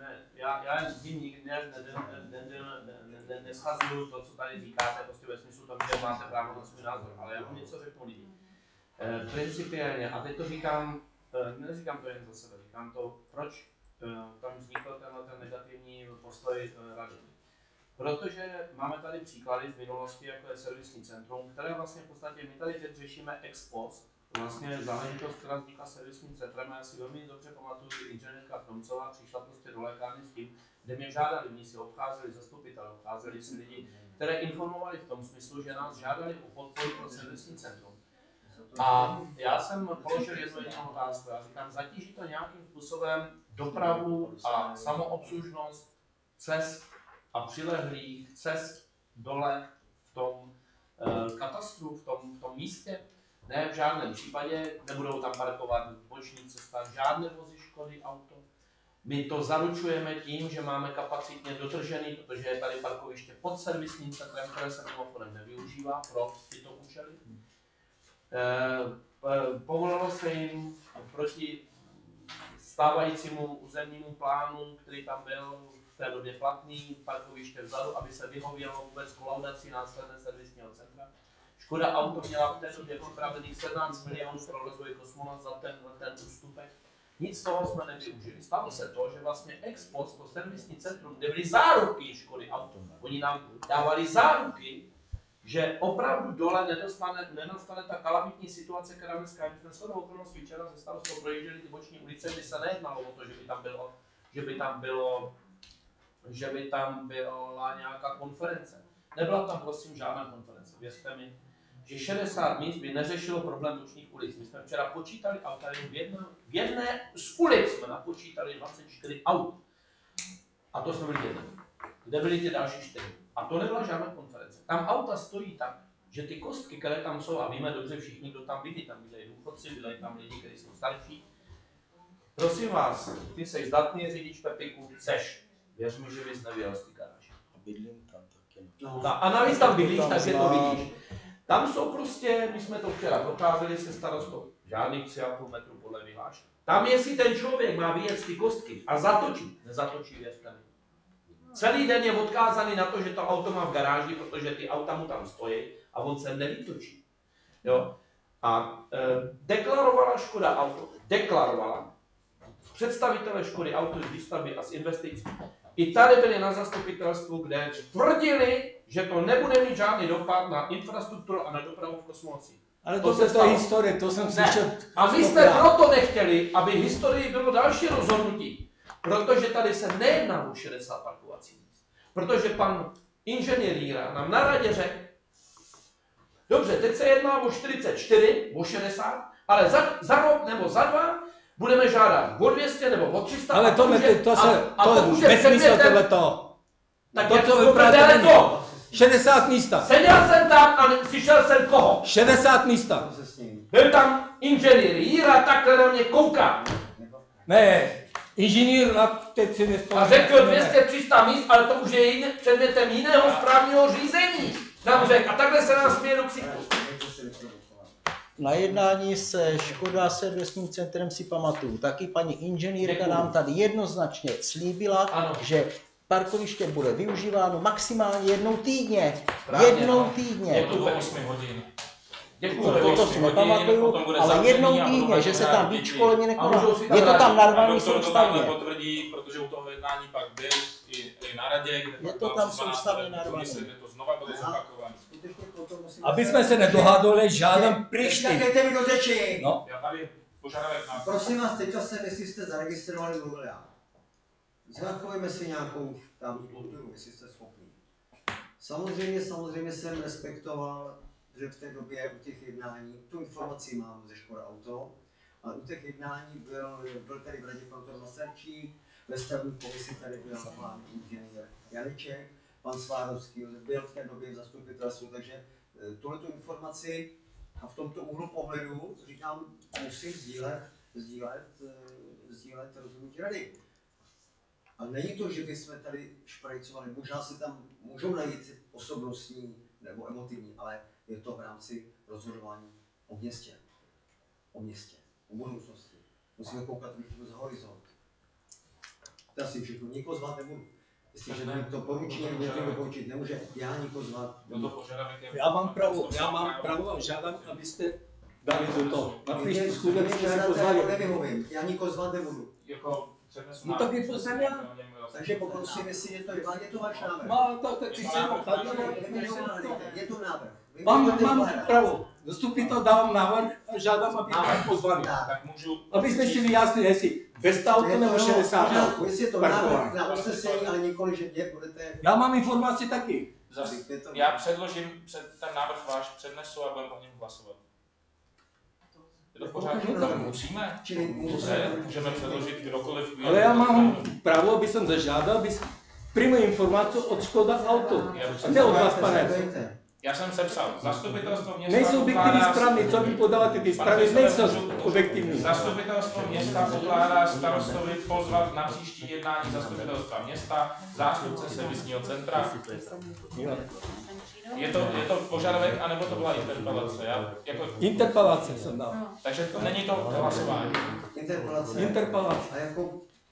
já, já tím nikdy ne, ne, ne, ne, ne, ne, neschazuju to, co tady říkáte, prostě ve smyslu toho, že máte právo na svůj názor, ale já vám něco řeknu lidi. E, principiálně, a teď to říkám, e, neříkám to jen za sebe, říkám to, proč e, tam vznikl tenhle ten negativní postoj e, rady. Protože máme tady příklady z minulosti, jako je servisní centrum, které vlastně v podstatě, my tady teď řešíme ex post, vlastně záležitost, která vznikla servisním centrem, a já si velmi dobře pamatuju, že inženýrka Tomcová přišla prostě do lékárny s tím, kde mě žádali, mě si obcházeli zastupitelé, obcházeli si lidi, které informovali v tom smyslu, že nás žádali o podporu pro servisní centrum. A já jsem položil jednu jedinou otázku, já říkám, zatíží to nějakým způsobem dopravu a samoobslužnost cest a přilehlých cest dole v tom e, katastru, v tom, v tom místě? Ne, v žádném případě, nebudou tam parkovat boční cesta, žádné vozy, škody, auto. My to zaručujeme tím, že máme kapacitně dodržený, protože je tady parkoviště pod servisním centrem, které se mimochodem nevyužívá pro tyto účely. E, povolilo se jim proti stávajícímu územnímu plánu, který tam byl v té době platný, parkoviště vzadu, aby se vyhovělo vůbec kolaudaci následné servisního centra. Škoda Auto měla v té době připravených sedmnáct milionů pro rozvoj Kosmonaut za ten, ten ústupek. Nic z toho jsme nevyužili. Stalo se to, že vlastně ex post, to servisní centrum, kde byly záruky Škody Auto. Oni nám dávali záruky, že opravdu dole nedostane, nenastane ta kalamitní situace, která dneska, když jsme shodou okolností včera ze starostou projížděli ty boční ulice, kdy se nejednalo o to, že by tam bylo, že by tam bylo, že by tam byla nějaká konference. Nebyla tam prosím žádná konference, věřte mi, že šedesát míst by neřešilo problém bočních ulic. My jsme včera počítali auta, v jedné, v jedné z ulic jsme napočítali dvacet čtyři aut. A to jsme byli jedné. Kde byly ty další čtyři? A to nebyla žádná konference. Tam auta stojí tak, že ty kostky, které tam jsou, a víme dobře všichni, kdo tam bydlí, tam bydlejí důchodci, bydlejí tam lidi, kteří jsou starší. Prosím vás, ty jsi zdatný řidič Pepiku, seš. Věř mi, že bys nevěděl z té garáže. A bydlím tam taky. No. A navíc tam bydlíš, takže to vidíš. Tam jsou prostě, my jsme to včera procházeli se starostou, žádných tři a půl metru podle vyhlášky. Tam jestli ten člověk má vyjet ty kostky a zatočí, nezatočí, věřte mi. Celý den je odkázaný na to, že to auto má v garáži, protože ty auta mu tam stojí a on se nevytočí. Jo? A e, deklarovala Škoda Auto, deklarovala představitele Škody Auto z výstavby a z investic. I tady byli na zastupitelstvu, kde tvrdili, že to nebude mít žádný dopad na infrastrukturu a na dopravu v Kosmonovcích. Ale to, to se to je historie, to jsem slyšel. A my jsme proto nechtěli, aby v historii bylo další rozhodnutí, protože tady se nejedná o šedesát parkovacích míst. Protože pan inženýr Jíra nám na radě řekl, dobře, teď se jedná o čtyřicet čtyři, o šedesát, ale za, za rok nebo za dva budeme žádat o dvě stě nebo o tři sta. Ale to, může, to se, a, to, a to může nesmysl tohleto. Tak to, jak co to vyprávíte, co? šedesát místa. Seděl jsem tam a slyšel jsem koho? šedesát místa. Byl tam inženýr Jíra, takhle na mě kouká. Ne, inženýr na teď si nestojí. A řekl dvě stě tři sta míst, ale to už je jiný, předmětem jiného správního řízení. Nám řekl, a takhle se nám směje do ksichtu. Na jednání se Škoda servisním centrem si pamatuju, taky paní inženýrka nám tady jednoznačně slíbila, ano, že parkoviště bude využíváno maximálně jednou týdně. Správně, jednou ano. týdně. Je to do osmi hodin. Děkuju, to, to si nepamatuju, ale jednou týdně, že se tam víc školení nekoná. Je to tam narvaný soustavně. Potvrdí, protože u toho jednání pak byl i, i na radě, kde je to tam soustavně narvaný. To znova bylo zopakované. Aby jsme se nedohádali žádném příští. Dejte mi do řeči. No. Já tady požadavek na... Prosím vás, teďka jsem, jestli jste zaregistrovali mobiliár. Zachovejme si nějakou tam kulturu, jestli jste schopni. Samozřejmě, samozřejmě jsem respektoval, že v té době u těch jednání, tu informaci mám ze Škoda Auto, ale u těch jednání byl, byl tady v radě pan Maserčík, ve stavební komisi tady byl pan inženýr Janiček, pan Svárovský byl v té době v zastupitelstvu, takže tuhletu informaci a v tomto úhlu pohledu, říkám, musím sdílet, sdílet, sdílet rozhodnutí rady. A není to, že bychom tady šprajcovali, možná se tam můžou najít osobnostní nebo emotivní, ale je to v rámci rozhodování o městě, o městě, o budoucnosti. Musíme koukat trošku za horizont. To asi všechno. Nikoho zvát nebudu. Jestliže nám to poručení mě to doporučit nemůže, já nikoho zvát. Já mám právo, já mám právo a žádám, abyste dali do toho. Na příští schůze byste si pozvali. Nevyhovím, já nikoho zvát nebudu. No tak je pozvem já. Takže poprosím, jestli je to, je to váš návrh. No, to tak si je to návrh. Mám, mám právo. Zastupitel dávám návrh a žádám, aby byli pozvaný. Tak můžu... Aby jsme si vyjasnili, jestli bez auto nebo šedesát aut. Jestli je to návrh na usnesení, ale nikoli, že mě budete... Já mám informaci taky. Já předložím před ten návrh váš, přednesu a budeme o něm hlasovat. Je to v pořádku? Musíme? Dobře, můžeme předložit kdokoliv. Ale já mám právo, aby jsem zažádal, aby přímo informaci od Škoda Auto. A ne od vás, pane. Já jsem sepsal, zastupitelstvo města... Nejsou objektivní strany, co vy podáváte, ty strany nejsou objektivní. Zastupitelstvo města pokládá starostovi pozvat na příští jednání zastupitelstva města zástupce servisního centra. Je to, je to požadavek, anebo to byla interpelace? Já, jako... Interpelace jsem dal. Takže to není to hlasování. Interpelace. Interpelace. A jako...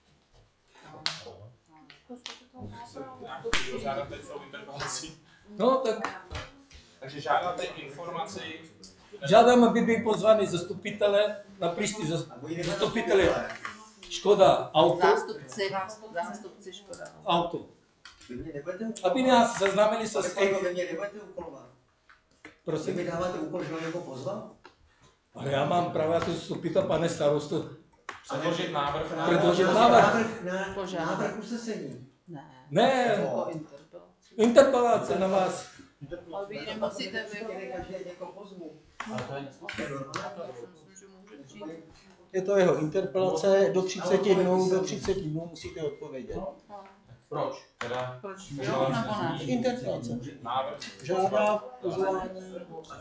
Žádáte celou interpelaci? No tak... Takže žádáte informaci... Žádám, aby byli pozváni zastupitele na příští zastupitele Škoda Auto. Zástupci, zástupci Škoda Auto. Vy mě nebudete úkolovat. Aby nás seznámili se s... Vy mě nebudete úkolovat. Prosím. Vy mi dáváte úkol, že ho někoho pozval? Ale já mám právo jako zastupitel, pane starostu. Předložit návrh na... Předložit návrh. Na návrh usnesení. Ne. Ne. Interpelace na vás. Ale vy nemusíte vy. Je to jeho interpelace, do třiceti dnů, do třiceti dnů musíte odpovědět. Proč? Teda... Proč? Jo, nebo ne? Interpelace. Návrh. Žádá pozvání.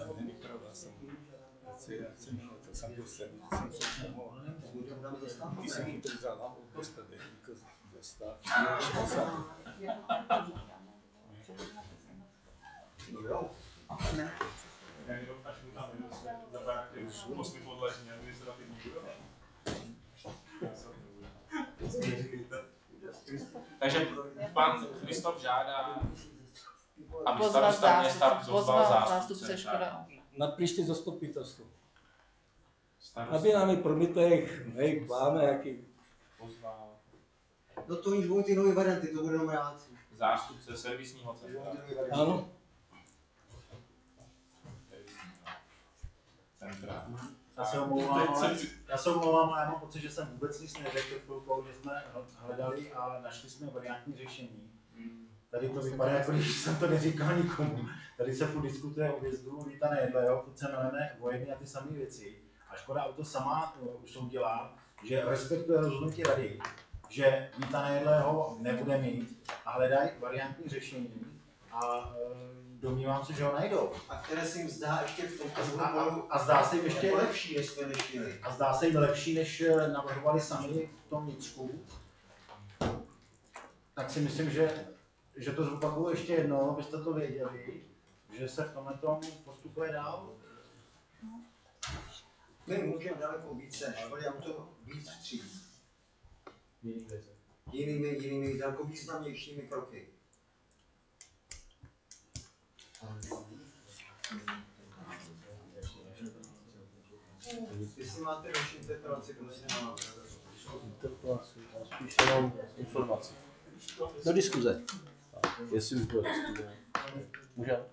Takže pan Kristof žádá, aby Pozvat starosta města pozval pozval zástupce. zástupce Škoda. Na příští zastupitelstvo. Aby nám i promítli jejich plány, jaký... Pozval No to již budou ty nové varianty, to budu jenom rád. zástupce servisního centra. Ano. Centra. Já se omlouvám, ale já se omlouvám, ale já mám pocit, že jsem vůbec nic neřekl chvilkou, že jsme hledali a našli jsme variantní řešení. Tady to vypadá, jako když jsem to neříkal nikomu. Tady se furt diskutuje o vjezdu Víta Nejedlého, furt se jmenujeme o jedny a ty samé věci. A Škoda Auto sama usoudila, že respektuje rozhodnutí rady, že Víta Nejedlého nebude mít a hledají variantní řešení a domnívám se, že ho najdou. A které se jim zdá ještě v tom a, a, a zdá se jim ještě lepší, než jsme než měli. A zdá se jim lepší, než navrhovali sami v tom vnitřku. Tak si myslím, že, že to zopakuju ještě jednou, abyste to věděli, že se v tomhle tomu postupuje dál. My můžeme daleko více, Škody Auto víc vstříc. Jinými, jinými daleko významnějšími kroky. Jestli máte další interpelaci, prosím vás. Interpelaci, spíš jenom informaci. Do diskuze. Jestli už bude diskuze. Můžeme?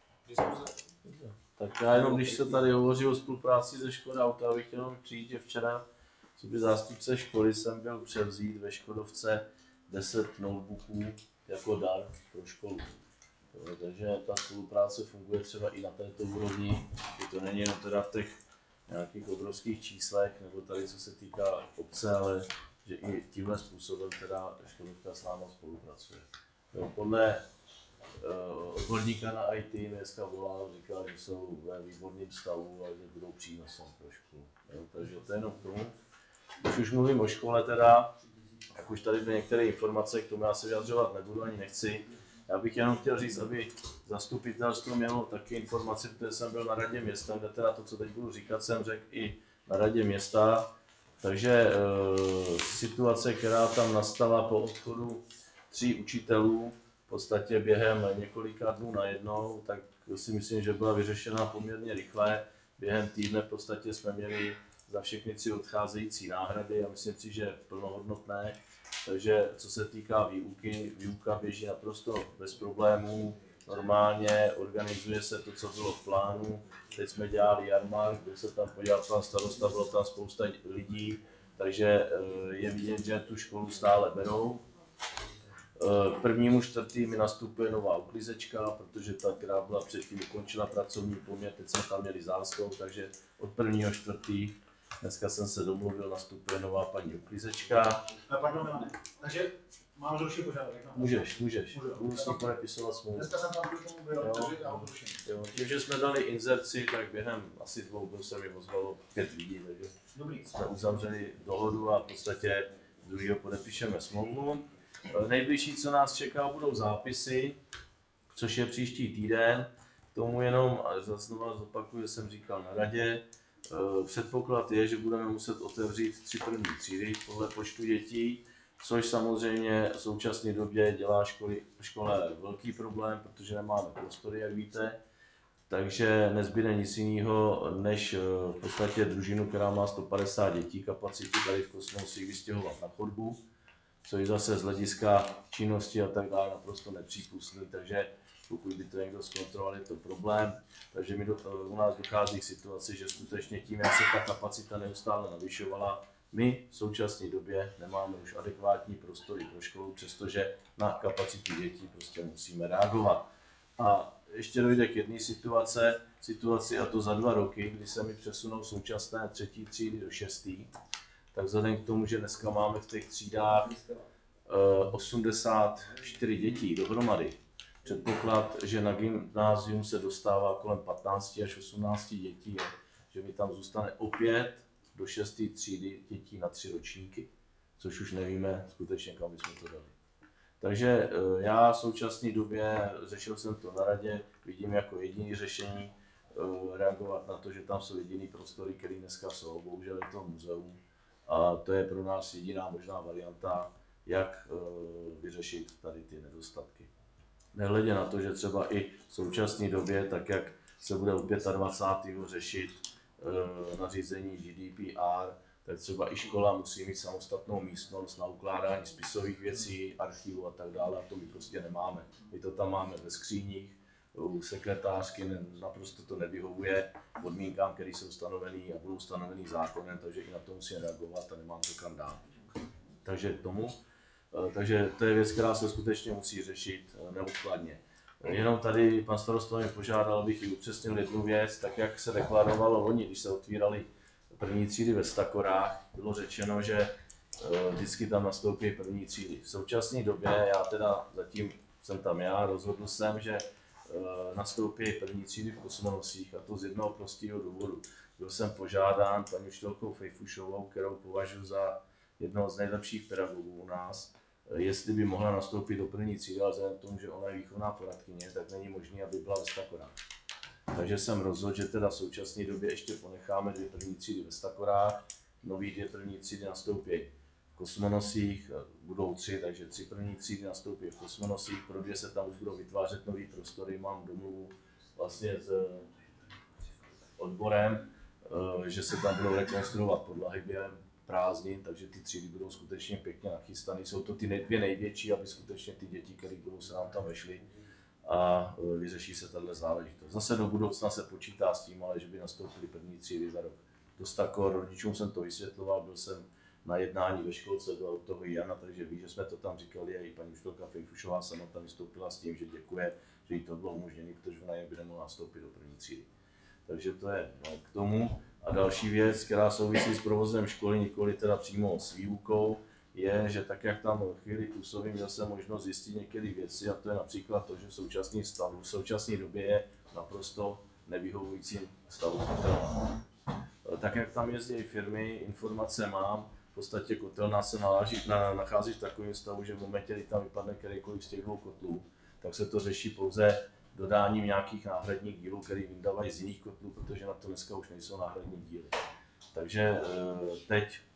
Tak já jenom, když se tady hovoří o spolupráci se Škoda Auta, bych chtěl jenom přijít, že včera sobě zástupce školy jsem byl převzít ve Škodovce deset notebooků jako dar pro školu. Takže ta spolupráce funguje třeba i na této úrovni, že to není jenom teda v těch nějakých obrovských číslech, nebo tady co se týká obce, ale že i tímhle způsobem teda Škodovka s náma spolupracuje. Podle uh, odborníka na í té dneska volal, říkal, že jsou ve výborném stavu a že budou přínosem pro školu. Jo, takže to je jenom k tomu. Když už mluvím o škole teda, jak už tady byly některé informace, k tomu já se vyjadřovat nebudu ani nechci. Já bych jenom chtěl říct, aby zastupitelstvo mělo taky informaci, protože jsem byl na radě města, kde teda to, co teď budu říkat, jsem řekl i na radě města. Takže e, situace, která tam nastala po odchodu tří učitelů, v podstatě během několika dnů najednou, tak si myslím, že byla vyřešena poměrně rychle. Během týdne v podstatě jsme měli za všechny tři odcházející náhrady a myslím si, že plnohodnotné. Takže co se týká výuky, výuka běží naprosto bez problémů. Normálně organizuje se to, co bylo v plánu. Teď jsme dělali jarmark, kde se tam podíval pan starosta, bylo tam spousta lidí, takže je vidět, že tu školu stále berou. K prvnímu čtvrtý mi nastupuje nová uklizečka, protože ta, která byla předtím ukončila pracovní poměr, teď jsme tam měli záskok, takže od prvního čtvrtý, dneska jsem se domluvil, nastupuje nová paní uklizečka. Pardon, Milane, takže mám zrušit požadavek? Můžeš, můžeš. Budu si podepisovat smlouvu. Dneska jsem tam kvůli tomu byl, takže já ho zruším. Jo, tím, že jsme dali inzerci, tak během asi dvou dnů se mi ozvalo pět lidí, takže Dobrý. jsme uzavřeli dohodu a v podstatě druhýho podepíšeme smlouvu. Nejbližší, co nás čeká, budou zápisy, což je příští týden. K tomu jenom, a znovu zopakuju, že jsem říkal na radě, předpoklad je, že budeme muset otevřít tři první třídy podle počtu dětí, což samozřejmě v současné době dělá školy, škole velký problém, protože nemáme prostory, jak víte. Takže nezbyde nic jiného, než v podstatě družinu, která má sto padesát dětí, kapacitu tady v Kosmonosích vystěhovat na chodbu, což zase z hlediska činnosti a tak dále naprosto nepřípustný, takže pokud by to někdo zkontroloval, je to problém. Takže mi do, u nás dochází k situaci, že skutečně tím, jak se ta kapacita neustále navyšovala, my v současné době nemáme už adekvátní prostory pro školu, přestože na kapacitu dětí prostě musíme reagovat. A ještě dojde k jedné situace, situaci a to za dva roky, kdy se mi přesunou současné třetí třídy do šestý, tak vzhledem k tomu, že dneska máme v těch třídách osmdesát čtyři dětí dohromady, předpoklad, že na gymnázium se dostává kolem patnáct až osmnáct dětí, je, že mi tam zůstane opět do šesté třídy dětí na tři ročníky, což už nevíme skutečně, kam bychom to dali. Takže já v současné době, řešil jsem to na radě, vidím jako jediné řešení reagovat na to, že tam jsou jediný prostory, které dneska jsou, bohužel je to muzeum. A to je pro nás jediná možná varianta, jak vyřešit tady ty nedostatky. Nehledě na to, že třeba i v současné době, tak jak se bude u dvacátého pátého řešit nařízení G D P R, tak třeba i škola musí mít samostatnou místnost na ukládání spisových věcí, archivu a tak dále, a to my prostě nemáme. My to tam máme ve skříních, u sekretářky naprosto to nevyhovuje podmínkám, které jsou stanoveny a budou stanoveny zákonem, takže i na to musíme reagovat a nemám to kam dát. Takže k tomu. Takže to je věc, která se skutečně musí řešit neodkladně. Jenom tady pan starosta mě požádal, abych ji upřesnil jednu věc, tak jak se deklarovalo loni, když se otvírali první třídy ve Stakorách, bylo řečeno, že vždycky tam nastoupí první třídy. V současné době, já teda zatím jsem tam já, rozhodl jsem, že nastoupí první třídy v Kosmonosích, a to z jednoho prostého důvodu. Byl jsem požádán paní učitelkou Fejfušovou, kterou považuji za jednoho z nejlepších pedagogů u nás, jestli by mohla nastoupit do první třídy, ale vzhledem k tomu, že ona je výchovná poradkyně, tak není možné, aby byla ve Stakorách. Takže jsem rozhodl, že teda v současné době ještě ponecháme dvě první třídy ve Stakorách, nový dvě první třídy nastoupí v Kosmonosích, budou tři, takže tři první třídy nastoupí v Kosmonosích, pro dvě se tam už budou vytvářet nový prostory, mám domluvu vlastně s odborem, že se tam budou rekonstruovat podlahy během prázdnin, takže ty třídy budou skutečně pěkně nachystané. Jsou to ty dvě největší, aby skutečně ty děti, které budou, se nám tam vešly a vyřeší se tato záležitost. Zase do budoucna se počítá s tím, ale že by nastoupily první třídy za rok. Dost tako, rodičům jsem to vysvětloval, byl jsem na jednání ve školce, byla u toho i Jana, takže ví, že jsme to tam říkali, a i paní učitelka Fejfušová sama tam vystoupila s tím, že děkuje, že jí to bylo umožněné, protože ona by nemohla nastoupit do první třídy. Takže to je no, k tomu. A další věc, která souvisí s provozem školy, nikoli teda přímo s výukou, je, že tak, jak tam chvíli působím, měl jsem možnost zjistit některé věci, a to je například to, že v současné stavu, v současné době je naprosto nevyhovující stavu kotelna. Tak, jak tam jezdí firmy, informace mám, v podstatě kotelna se naláží, na, nachází v takovém stavu, že v momentě, kdy tam vypadne kterýkoliv z těch dvou kotlů, tak se to řeší pouze dodáním nějakých náhradních dílů, které vyndávají z jiných kotlů, protože na to dneska už nejsou náhradní díly. Takže teď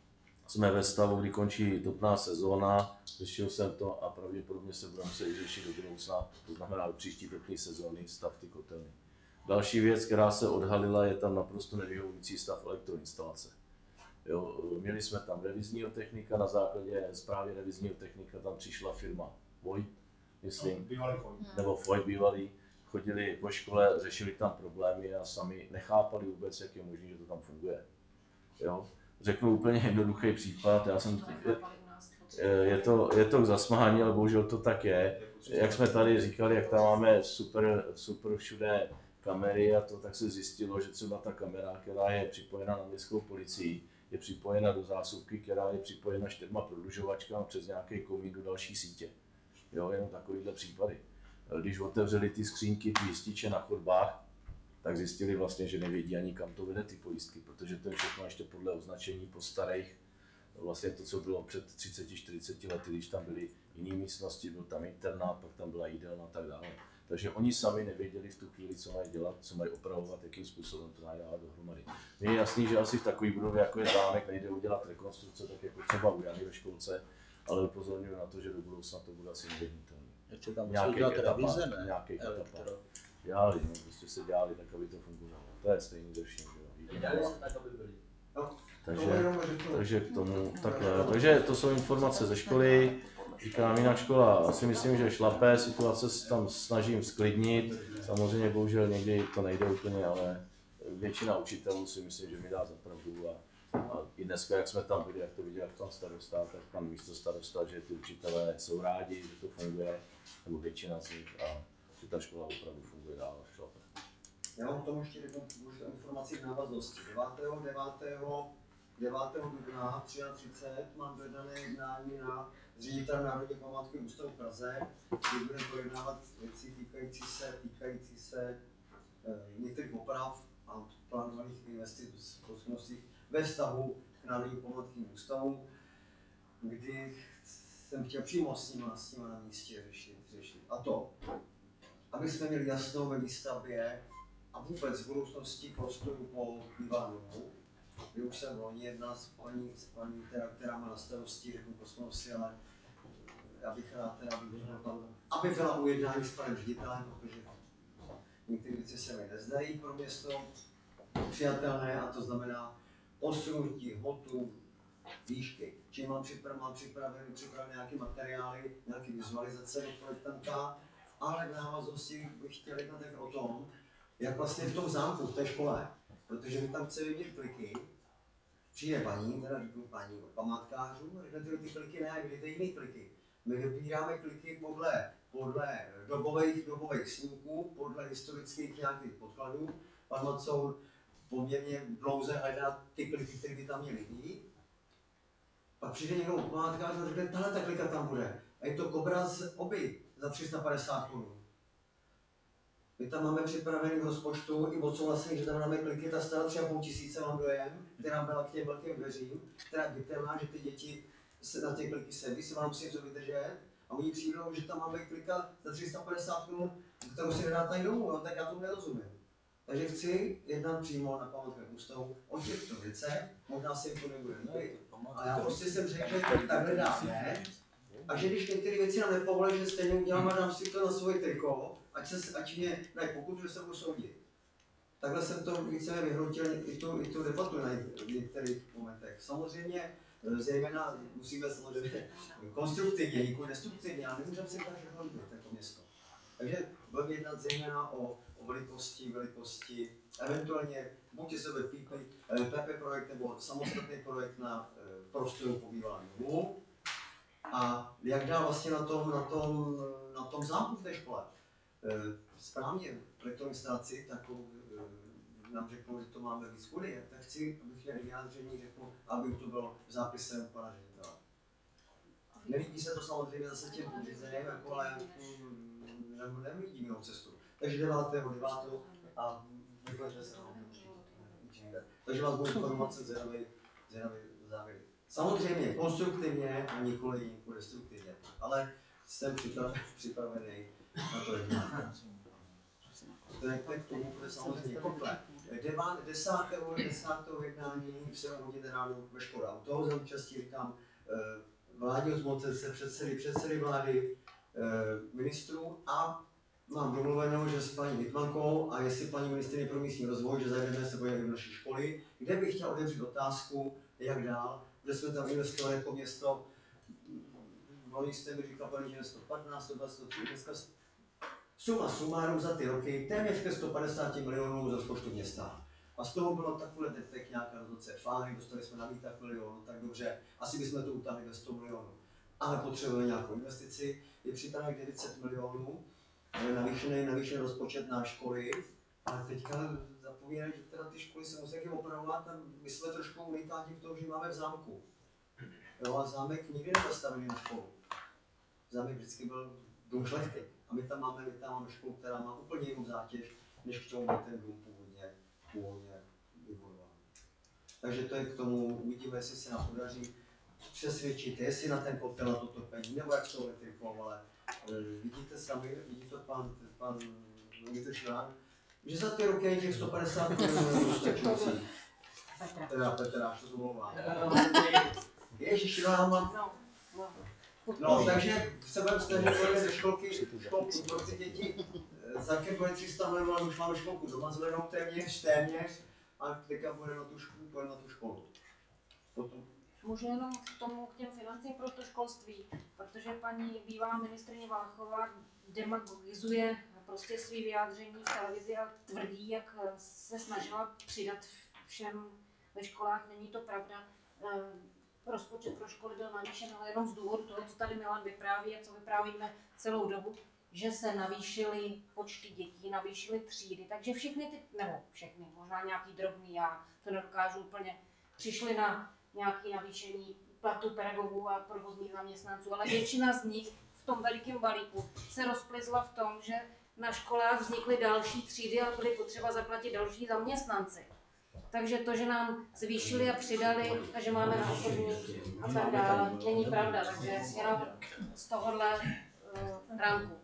jsme ve stavu, kdy končí topná sezóna, řešil jsem to a pravděpodobně se budeme se i řešit do budoucna, to znamená do příští topní sezóny stav ty kotelny. Další věc, která se odhalila, je tam naprosto nevyhovující stav elektroinstalace. Jo, měli jsme tam revizního technika, na základě zprávy revizního technika tam přišla firma Voigt, myslím, nebo Voigt bývalý, chodili po škole, řešili tam problémy a sami nechápali vůbec, jak je možné, že to tam funguje. Jo? Řeknu úplně jednoduchý případ, já jsem, je, je, to, je to k zasmání, ale bohužel to tak je. Jak jsme tady říkali, jak tam máme super, super všude kamery a to, tak se zjistilo, že třeba ta kamera, která je připojena na městskou policii, je připojena do zásuvky, která je připojena čtyřma prodlužovačkami přes nějaký komín do další sítě. Jo, jenom takovýhle případy. Když otevřeli ty skřínky, ty jističe na chodbách, tak zjistili vlastně, že nevědí ani kam to vede ty pojistky, protože to je všechno ještě podle označení po starých, vlastně to, co bylo před třiceti čtyřiceti lety, když tam byly jiné místnosti, byl tam internát, pak tam byla jídelna a tak dále. Takže oni sami nevěděli v tu chvíli, co mají dělat, co mají opravovat, jakým způsobem to mají dávat dohromady. Mně je jasný, že asi v takové budově, jako je zámek, nejde udělat rekonstrukce, tak jako třeba u Jany ve školce, ale upozorňuji na to, že do budoucna to bude asi nevyhnutelné. Ještě tam Nějaký udělat revize, ne? Nějaký etapa. Dělali, no, prostě se dělali tak, aby to fungovalo. To je stejný ze vším, že jo. Dělali se tak, aby byli. Takže, takže k tomu takhle. Takže to jsou informace ze školy. Říkám, jinak škola asi myslím, že šlapé, situace se tam snažím sklidnit. Samozřejmě bohužel někdy to nejde úplně, ale většina učitelů si myslím, že mi dá za pravdu. A, a i dneska, jak jsme tam byli, jak to viděl jak pan starosta, tak pan místo starosta, že ty učitelé jsou rádi, že to funguje, nebo většina z nich, a že ta škola opravdu funguje dál a šlape. Já mám k tomu ještě jednu informaci v návaznosti. devátého dubna třicátého třináctého mám vedené jednání na ředitelem Národní památkového ústavu v Praze, kde budeme projednávat věci týkající se, týkající se e, některých oprav a plánovaných investic v budoucnosti ve vztahu k Národním památkovým ústavu, kdy jsem chtěl přímo s nimi, s nimi na místě řešit, řešit. A to, aby jsme měli jasnou ve výstavbě a vůbec v budoucnosti prostoru po bývalém domu, kdy už jsem loni jedna s paní, s paní která, která má na starosti řeknu kosmosy, ale já bych rád, teda, aby, byla, aby byla ujednání s panem ředitelem, protože některé věci se mi nezdají pro město přijatelné, a to znamená posunutí hmotu, výšky. Čím mám připravené, mám připravené, připravené nějaké materiály, nějaké vizualizace od projektanta, ale v návaznosti bych chtěl jednat tak o tom, jak vlastně v tom zámku, v té škole, protože my tam chceme vidět kliky, přijde paní, teda řeknu paní od památkářů, a řeknete, ty kliky ne, vidíte jiné kliky. My vybíráme kliky podle, podle dobových, dobových snímků, podle historických nějakých podkladů. Pan Macoun poměrně dlouze hledá ty kliky, které by tam měly být. Pak přijde někdo od památkáře a řekne, tahle ta klika tam bude. A je to kobra z oby za tři sta padesát korun. My tam máme připravený v rozpočtu i odsouhlasený, že tam máme kliky, ta stála tři a půl tisíce, mám dojem, která byla k těm velkým dveřím, která vytrvá, že ty děti se na ty kliky sedí, se vám musí něco vydržet, a oni přijdou, že tam máme klika za tři sta padesát korun, kterou si nedá tady domů, no, tak já tomu nerozumím. Takže chci jednat přímo na památkovém ústavu o těchto věcech, možná si jim to nebude líbit, a já prostě jsem řekl, že takhle dá ne, a že když některé věci nám nepovolí, že stejně udělám a dám si to na svoje triko, ať, se, ať mě dají pokutu, že se budu soudit. Takhle jsem to více vyhroutil i tu, i tu debatu na některých momentech. Samozřejmě, zejména musíme samozřejmě konstruktivně, nikoli destruktivně, ale nemůžeme si tak všechno líbit jako město. Takže budeme jednat zejména o, o velikosti, velikosti, eventuálně buď se bude P P projekt nebo samostatný projekt na prostoru po bývalém domu. A jak dál vlastně na tom, na tom, na tom zámku v té škole. Správně elektroinstalaci, takovou nám řeknou, že to máme víc kudy, tak chci, abych měl vyjádření, řeknu, aby to bylo zápisem pana ředitele. Nelíbí se to samozřejmě zase těm podřízeným, jako, ale nelíbí jinou cestu. Takže devátého devátého a vyklečte se na inženýr. Takže vás budu informovat se zvědavý závěry. Samozřejmě konstruktivně a nikoli nikoli destruktivně, ale jsem připravený na to jednání. To je k tomu, bude samozřejmě takhle. Desátého, desátého jednání se hodně ráno ve škole auto za účastí, říkám, vládního zmocněnce, předsedy, předsedy vlády, ministrů a mám domluveno, že s paní hejtmankou a jestli paní ministryně pro místní rozvoj, že zajdeme se podívat do naší školy, kde bych chtěl otevřít otázku, jak dál, že jsme tam investovali jako město, volí jste mi říkal paní, že sto patnáct, sto dvacet, sto třicet, dneska suma sumárum za ty roky téměř ke sto padesáti milionů z rozpočtu města. A z toho bylo takové defekt nějaká rozhodce fány, dostali jsme na výtah milionů, tak dobře, asi bychom to utáhli ve sto milionů. Ale potřebujeme nějakou investici, je připravených devět set milionů, navýšený, navýšený rozpočet na školy, ale teďka zapomínají, že teda ty školy se musí opravovat a my jsme trošku unikátní v tom, že máme v zámku. Jo, a zámek nikdy nezastavený na školu. Zámek vždycky byl dům šlechty. A my tam máme, my tam máme školu, která má úplně jinou zátěž, než k čemu byl ten dům původně, původně vybudován. Takže to je k tomu, uvidíme, jestli se nám podaří přesvědčit, jestli na ten kotel, na to topení, nebo jak s tou elektrikou, ale e, vidíte sami, vidí to pan, pan Šván, že za ty roky je těch sto padesát milionů dostačující. Teda Petra, až to zmluvám. Ježiš, no, mám... No, takže se budeme snažit do školky, školku pro ty děti. Za kem bude tři sta milionů, ale už máme školku doma zvedenou téměř, téměř. A teďka bude na tu školu, bude na tu školu. Potom. Můžu jenom k tomu, k těm financím pro to školství, protože paní bývalá ministryně Valachová demagogizuje prostě svý vyjádření v televizi a tvrdí, jak se snažila přidat všem ve školách. Není to pravda. Rozpočet pro školy byl navýšen, ale jenom z důvodu toho, co tady Milan vypráví a co vyprávíme celou dobu, že se navýšily počty dětí, navýšily třídy, takže všechny ty, nebo všechny, možná nějaký drobný, já to nedokážu úplně, přišli na nějaké navýšení platu pedagogů a provozních zaměstnanců, ale většina z nich v tom velikém balíku se rozplizla v tom, že na školách vznikly další třídy a byly potřeba zaplatit další zaměstnanci. Takže to, že nám zvýšili a přidali a že máme na osobní a tak dále, není pravda. Takže jenom z tohohle uh, ránku.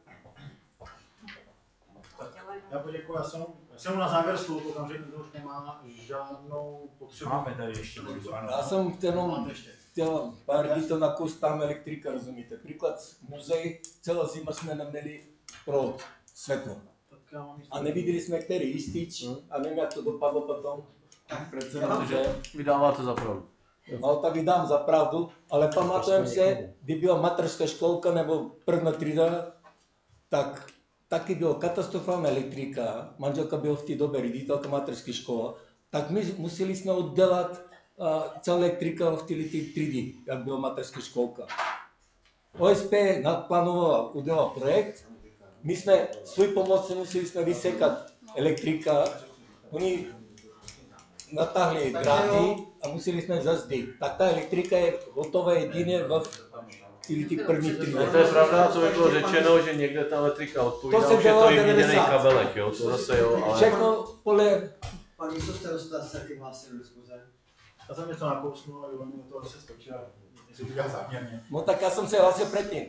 Já poděkuji, já jsem, já jsem na závěr slov, protože nikdo už nemá žádnou potřebu. Máme tady ještě. Já jsem jenom chtěl pár dní to na kus tam elektrika, rozumíte. Příklad muzej, celá zima jsme neměli proud, světlo. A neviděli jsme, který jistič a nevím, jak to dopadlo potom. Protože vydáváte za pravdu. No tak vydám za pravdu, ale pamatujem se, kdy byla mateřská školka nebo první třída, tak taky byla katastrofální elektrika, manželka byla v té době ředitelka mateřské školy, tak my museli jsme oddělat uh, celá elektrika v té třídy, jak byla mateřská školka. O S P naplánovala, udělala projekt, my jsme svůj pomoc museli jsme vysekat elektrika, oni natáhli dráty a museli jsme zazdit. Tak ta elektrika je hotová jedině v těch prvních třídách. To je pravda, to by bylo řečeno, že někde ta elektrika odpovídá, to už je to vyměněný kabelek, jo, to zase jo, ale... Všechno podle... Pan místostarosτα se taky hlásil do diskuze. Já jsem něco nakousnul a Jovan mi do toho zase skočil, jestli to dělá záměrně. No tak já jsem se hlásil předtím.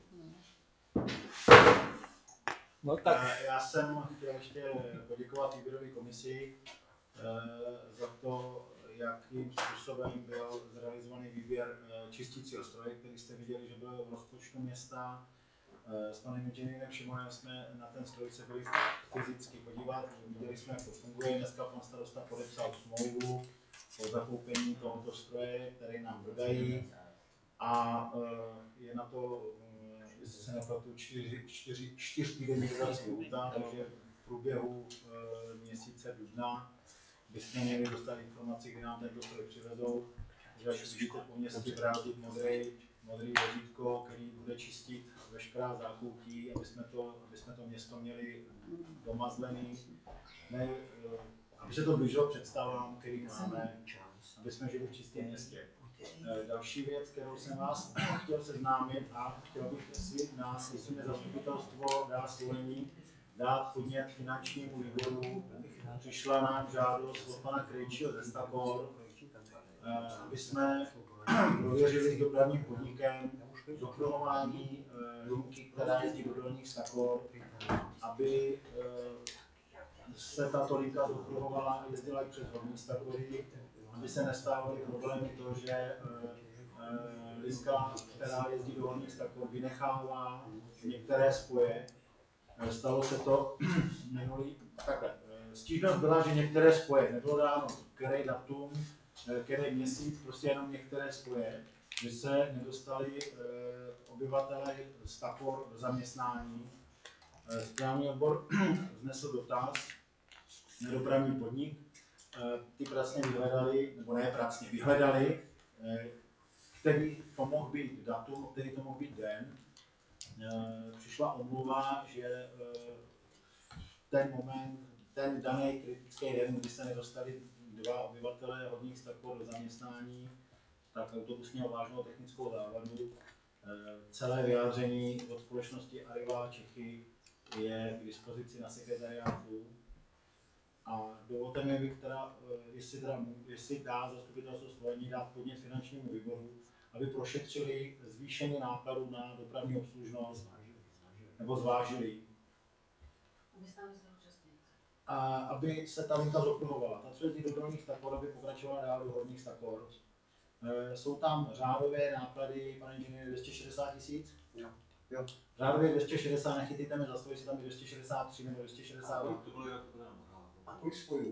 No tak. Já jsem chtěl ještě poděkovat výběrové komisi za to, jakým způsobem byl zrealizovaný výběr čistícího stroje, který jste viděli, že byl v rozpočtu města. S panem inženýrem Šimonem jsme na ten stroj se byli fyzicky podívat, viděli jsme, jak to funguje. Dneska pan starosta podepsal smlouvu o zakoupení tohoto stroje, který nám dodají. A je na to, jestli se nepletu, čtyřtýdenní dodací lhůta, takže v průběhu měsíce dubna bychom měli dostat informaci, kdy nám tento stroj přivezou, že až vidíte po městě vrátit modrý, modrý vozítko, který bude čistit veškerá zákoutí, aby jsme to, aby jsme to město měli domazlený, ne, aby se to blížilo představám, který máme, aby jsme žili v čistém městě. Další věc, kterou jsem vás chtěl seznámit a chtěl bych, jestli nás, jestli mě zastupitelstvo dá svolení, dát podnět finančnímu výboru. Přišla nám žádost od pana Krejčího ze Stakor, aby jsme prověřili s dopravním podnikem zokruhování linky, která jezdí do Dolních Stakor, aby se tato linka zokruhovala a jezdila i přes Horní Stakory, aby se nestávaly problémy to, že uh, linka, která jezdí do Horních Stakor, vynechává některé spoje. Stalo se to minulý, takhle. Stížnost byla, že některé spoje, nebylo dáno který datum, který měsíc, prostě jenom některé spoje, že se nedostali e, obyvatele Stakor do zaměstnání. E, správní odbor vznesl dotaz na dopravní podnik, e, ty pracně vyhledali, nebo ne pracně, vyhledali, e, který to mohl být datum, který to mohl být den. E, přišla omluva, že e, ten moment, ten daný kritický den, kdy se nedostali dva obyvatelé Horních Stakor do zaměstnání, tak autobus měl vážnou technickou závadu. Celé vyjádření od společnosti Arriva Čechy je k dispozici na sekretariátu. A dovolte mi, bych teda, jestli, teda, jestli dá zastupitelstvo Svolení dát podnět finančnímu výboru, aby prošetřili zvýšení nákladů na dopravní obslužnost, nebo zvážili. A aby se ta linka zokruhovala. Ta, co jezdí do Dolních Stakor, aby pokračovala dál do Horních Stakor. E, jsou tam řádové náklady, pane inženýr, dvě stě šedesát tisíc? Jo. jo. Řádově dvě stě šedesát, nechytíte mi za to, jestli tam je dvě stě šedesát tři nebo dvě stě šedesát dva. To bylo jako a kolik spojů?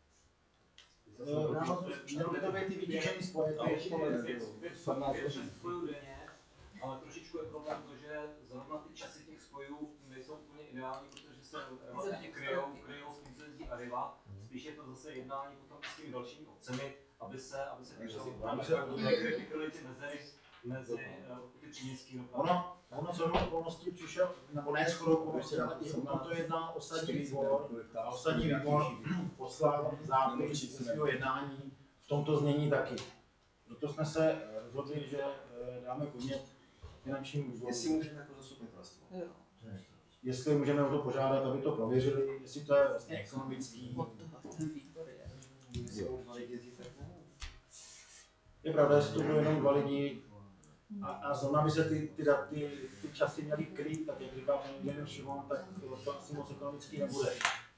Mělo by to být ty vytížený spoje, to je šest spojů denně, ale trošičku je problém to, že zrovna ty časy těch spojů nejsou úplně ideální, protože se relativně kryjou, kryjou s tím, co jezdí Arriva. Spíš je to zase jednání potom s těmi dalšími obcemi, aby se, aby se vykryly ty mezery mezi ty příměstský dopravy. Ono, ono shodou okolností přišel, nebo ne shodou okolností, ale i na to jedná ostatní výbor. A ostatní výbor poslal zápis ze svého jednání v tomto znění taky. Proto jsme se rozhodli, že dáme podnět finančnímu výboru. Jestli můžeme jako zastupitelstvo. Jestli můžeme o to požádat, aby to prověřili, jestli to je vlastně ekonomický. Je pravda, jestli to bylo jenom dva lidi a, a zrovna by se ty, ty, ty, ty časy měly kryt, tak jak říká pan inženýr Šimon, tak to asi moc ekonomický nebude.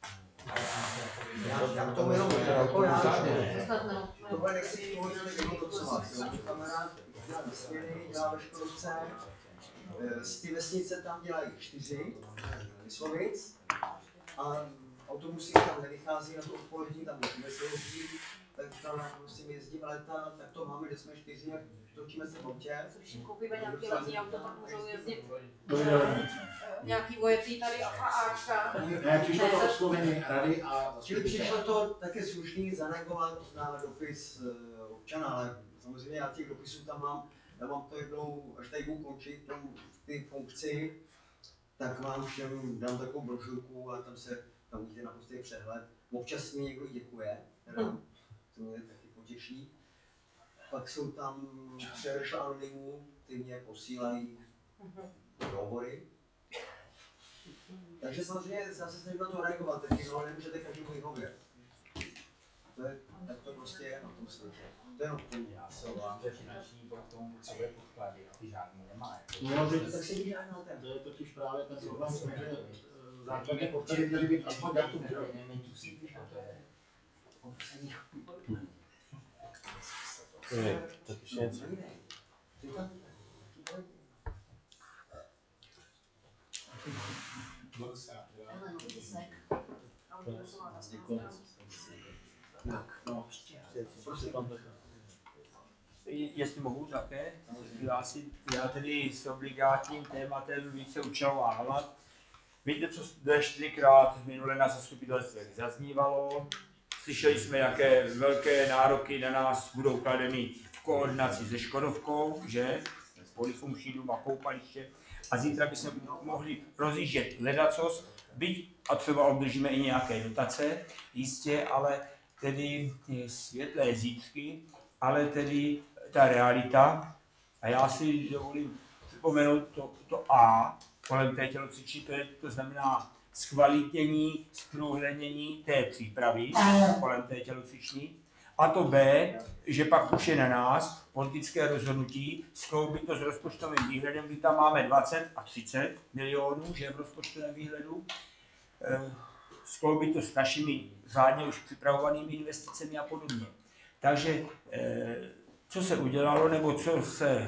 Já, já to jenom jako já, tohle nechci k tomu vyhodnocovat. Kamarád dělá vesmíry, dělá ve Škodovce, z ty vesnice tam dělají čtyři, Myslovic, a autobusy tam nevychází na to odpolední, tam musíme se jezdí, tak tam musím jezdit leta, tak to máme, kde jsme čtyři, točíme se v autě. Když koupíme nějaký letní auto, tak můžou jezdit nějaký vojetý tady a Ačka. Ne, přišlo to oslovení rady a... Čili přišlo to taky slušný zareagovat na dopis občana, ale samozřejmě já těch dopisů tam mám, já mám to jednou, až tady budu končit ty funkci, tak vám všem dám takovou brožurku a tam se, tam uvidíte naprostý přehled. Občas mi někdo děkuje, teda, to mě taky potěší. Pak jsou tam přehršla anonymů, ty mě posílají hovory. Takže samozřejmě zase snažím na to reagovat, takže no, nemůžete každému vyhovět. To je, tak to prostě je na tom světě. To je jenom to. Já se obávám, že finanční k tomu potřebuje podklady a ty žádný nemá. No, že, tak se vyžádá na ten. To je totiž právě ten problém, že základní podklady měly být aspoň datum, že jo? Tak ještě něco. Jestli mohu také, já, si, já tedy s obligátním tématem více učinovávat. Víte, co zde čtyřikrát minule na zastupitelstvech zaznívalo. Slyšeli jsme, jaké velké nároky na nás budou kladeny v koordinaci se Škodovkou, že? Polifunkční dům a koupaliště. A zítra bychom mohli rozjíždět ledacos, byť a třeba obdržíme i nějaké dotace, jistě, ale tedy světlé zítřky, ale tedy ta realita. A já si dovolím připomenout to, to A kolem té tělocvičny, to, je, to znamená zkvalitnění, zprůhlednění té přípravy kolem té tělocvičny. A to B, že pak už je na nás politické rozhodnutí skloubit to s rozpočtovým výhledem, kdy tam máme dvacet a třicet milionů, že v rozpočtovém výhledu. skloubit to s našimi řádně už připravovanými investicemi a podobně. Takže eh, co se udělalo, nebo co se...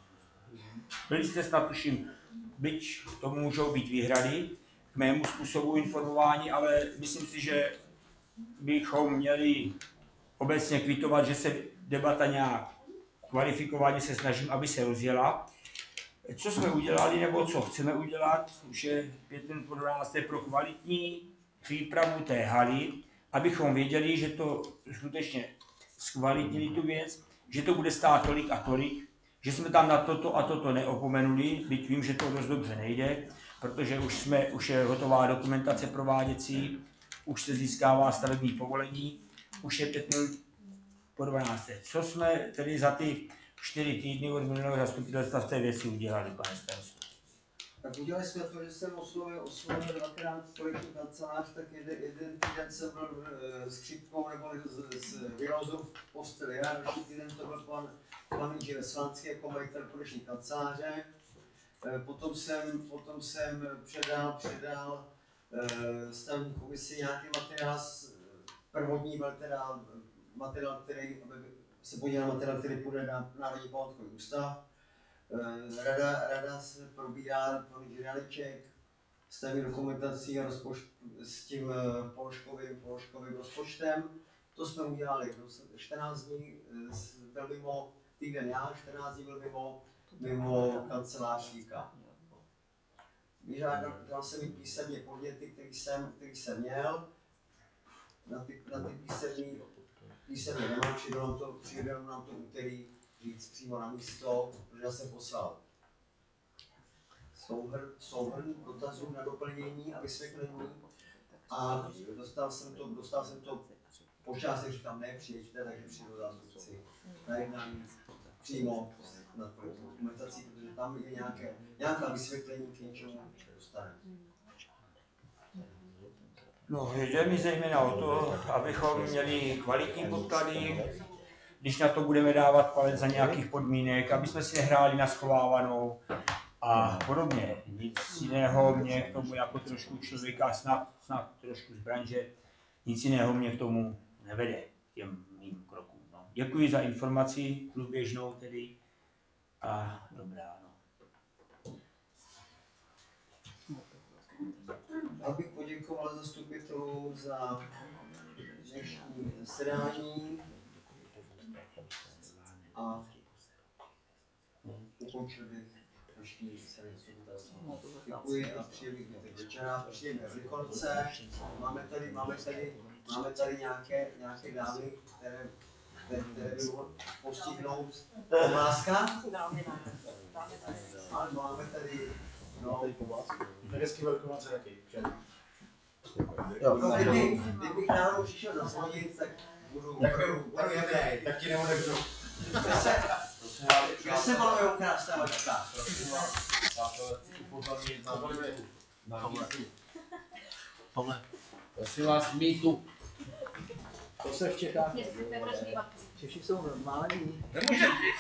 Byli jste snad tuším, byť to můžou být výhrady k mému způsobu informování, ale myslím si, že bychom měli obecně kvitovat, že se debata nějak kvalifikovaně se snažím, aby se rozjela. Co jsme udělali, nebo co chceme udělat, už je pět minut po dvanácté pro kvalitní přípravu té haly, abychom věděli, že to skutečně zkvalitnili tu věc, že to bude stát tolik a tolik, že jsme tam na toto a toto neopomenuli, byť vím, že to dost dobře nejde, protože už, jsme, už je hotová dokumentace prováděcí, už se získává stavební povolení, už je pět minut po dvanácté. Co jsme tedy za ty čtyři týdny od minulého zastupitelstva v té věci udělali, pane starosto? Tak udělali jsme to, že jsem oslovil, oslovil dvakrát projektní kancelář, tak jeden, jeden týden jsem byl e, s chřipkou nebo s, s virozou v posteli, a další týden to byl pan, pan inženýr Slánský jako majitel koneční kanceláře. E, potom jsem, potom jsem předal, předal e, stavební komisi nějaký materiál, prvotní byl teda materiál, který se podíval na materiál, který půjde na Národní památkový ústav. Rada, rada se probírá pan Žiraliček, staví dokumentací a rozpočt, s tím položkovým, položkovým rozpočtem. To jsme udělali čtrnáct dní, byl mimo týden já, čtrnáct dní byl mimo, mimo kanceláříka. Vyžádal jsem mi písemně podněty, který jsem, který jsem měl. Na ty, na ty písemní, písemně nemám, přijde nám to, přijde nám to úterý říct přímo na místo, protože já jsem poslal souhrn, souhrn dotazů na doplnění a vysvětlení a dostal jsem to, dostal jsem to po částech, říkám, ne, přijeďte, takže přijdou zástupci na jednání přímo nad projektovou dokumentací, protože tam je nějaké, nějaká vysvětlení k něčemu dostaneme. No, jde mi zejména o to, abychom měli kvalitní podklady, když na to budeme dávat palec za nějakých podmínek, aby jsme si nehráli na schovávanou a podobně. Nic jiného mě k tomu jako trošku člověka, snad, snad trošku z branže, nic jiného mě k tomu nevede, těm mým krokům. No. Děkuji za informaci, průběžnou tedy a dobrá. No. Abych poděkoval zastupitelům za dnešní zasedání a ukončil bych dnešní celé zastupitelstvo. Děkuji a přeji bych zbytek večera, příjemné Velikonoce. Máme tady, máme tady, máme tady nějaké, nějaké dámy, které, které, které by mohly postihnout pomláska. Ale máme tady, no, Hezký Velikonoce taky. No, kdyby, kdybych náhodou přišel zazvonit, tak budu, Tak, budu jemnej. tak ti neodevřu. Já jsem malou krásná vačka. Pavle, prosím vás, mýtu. To se v Čechách. Češi jsou normální.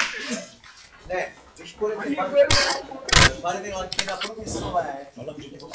Ne, když půjdeme barvy laky na průmyslové,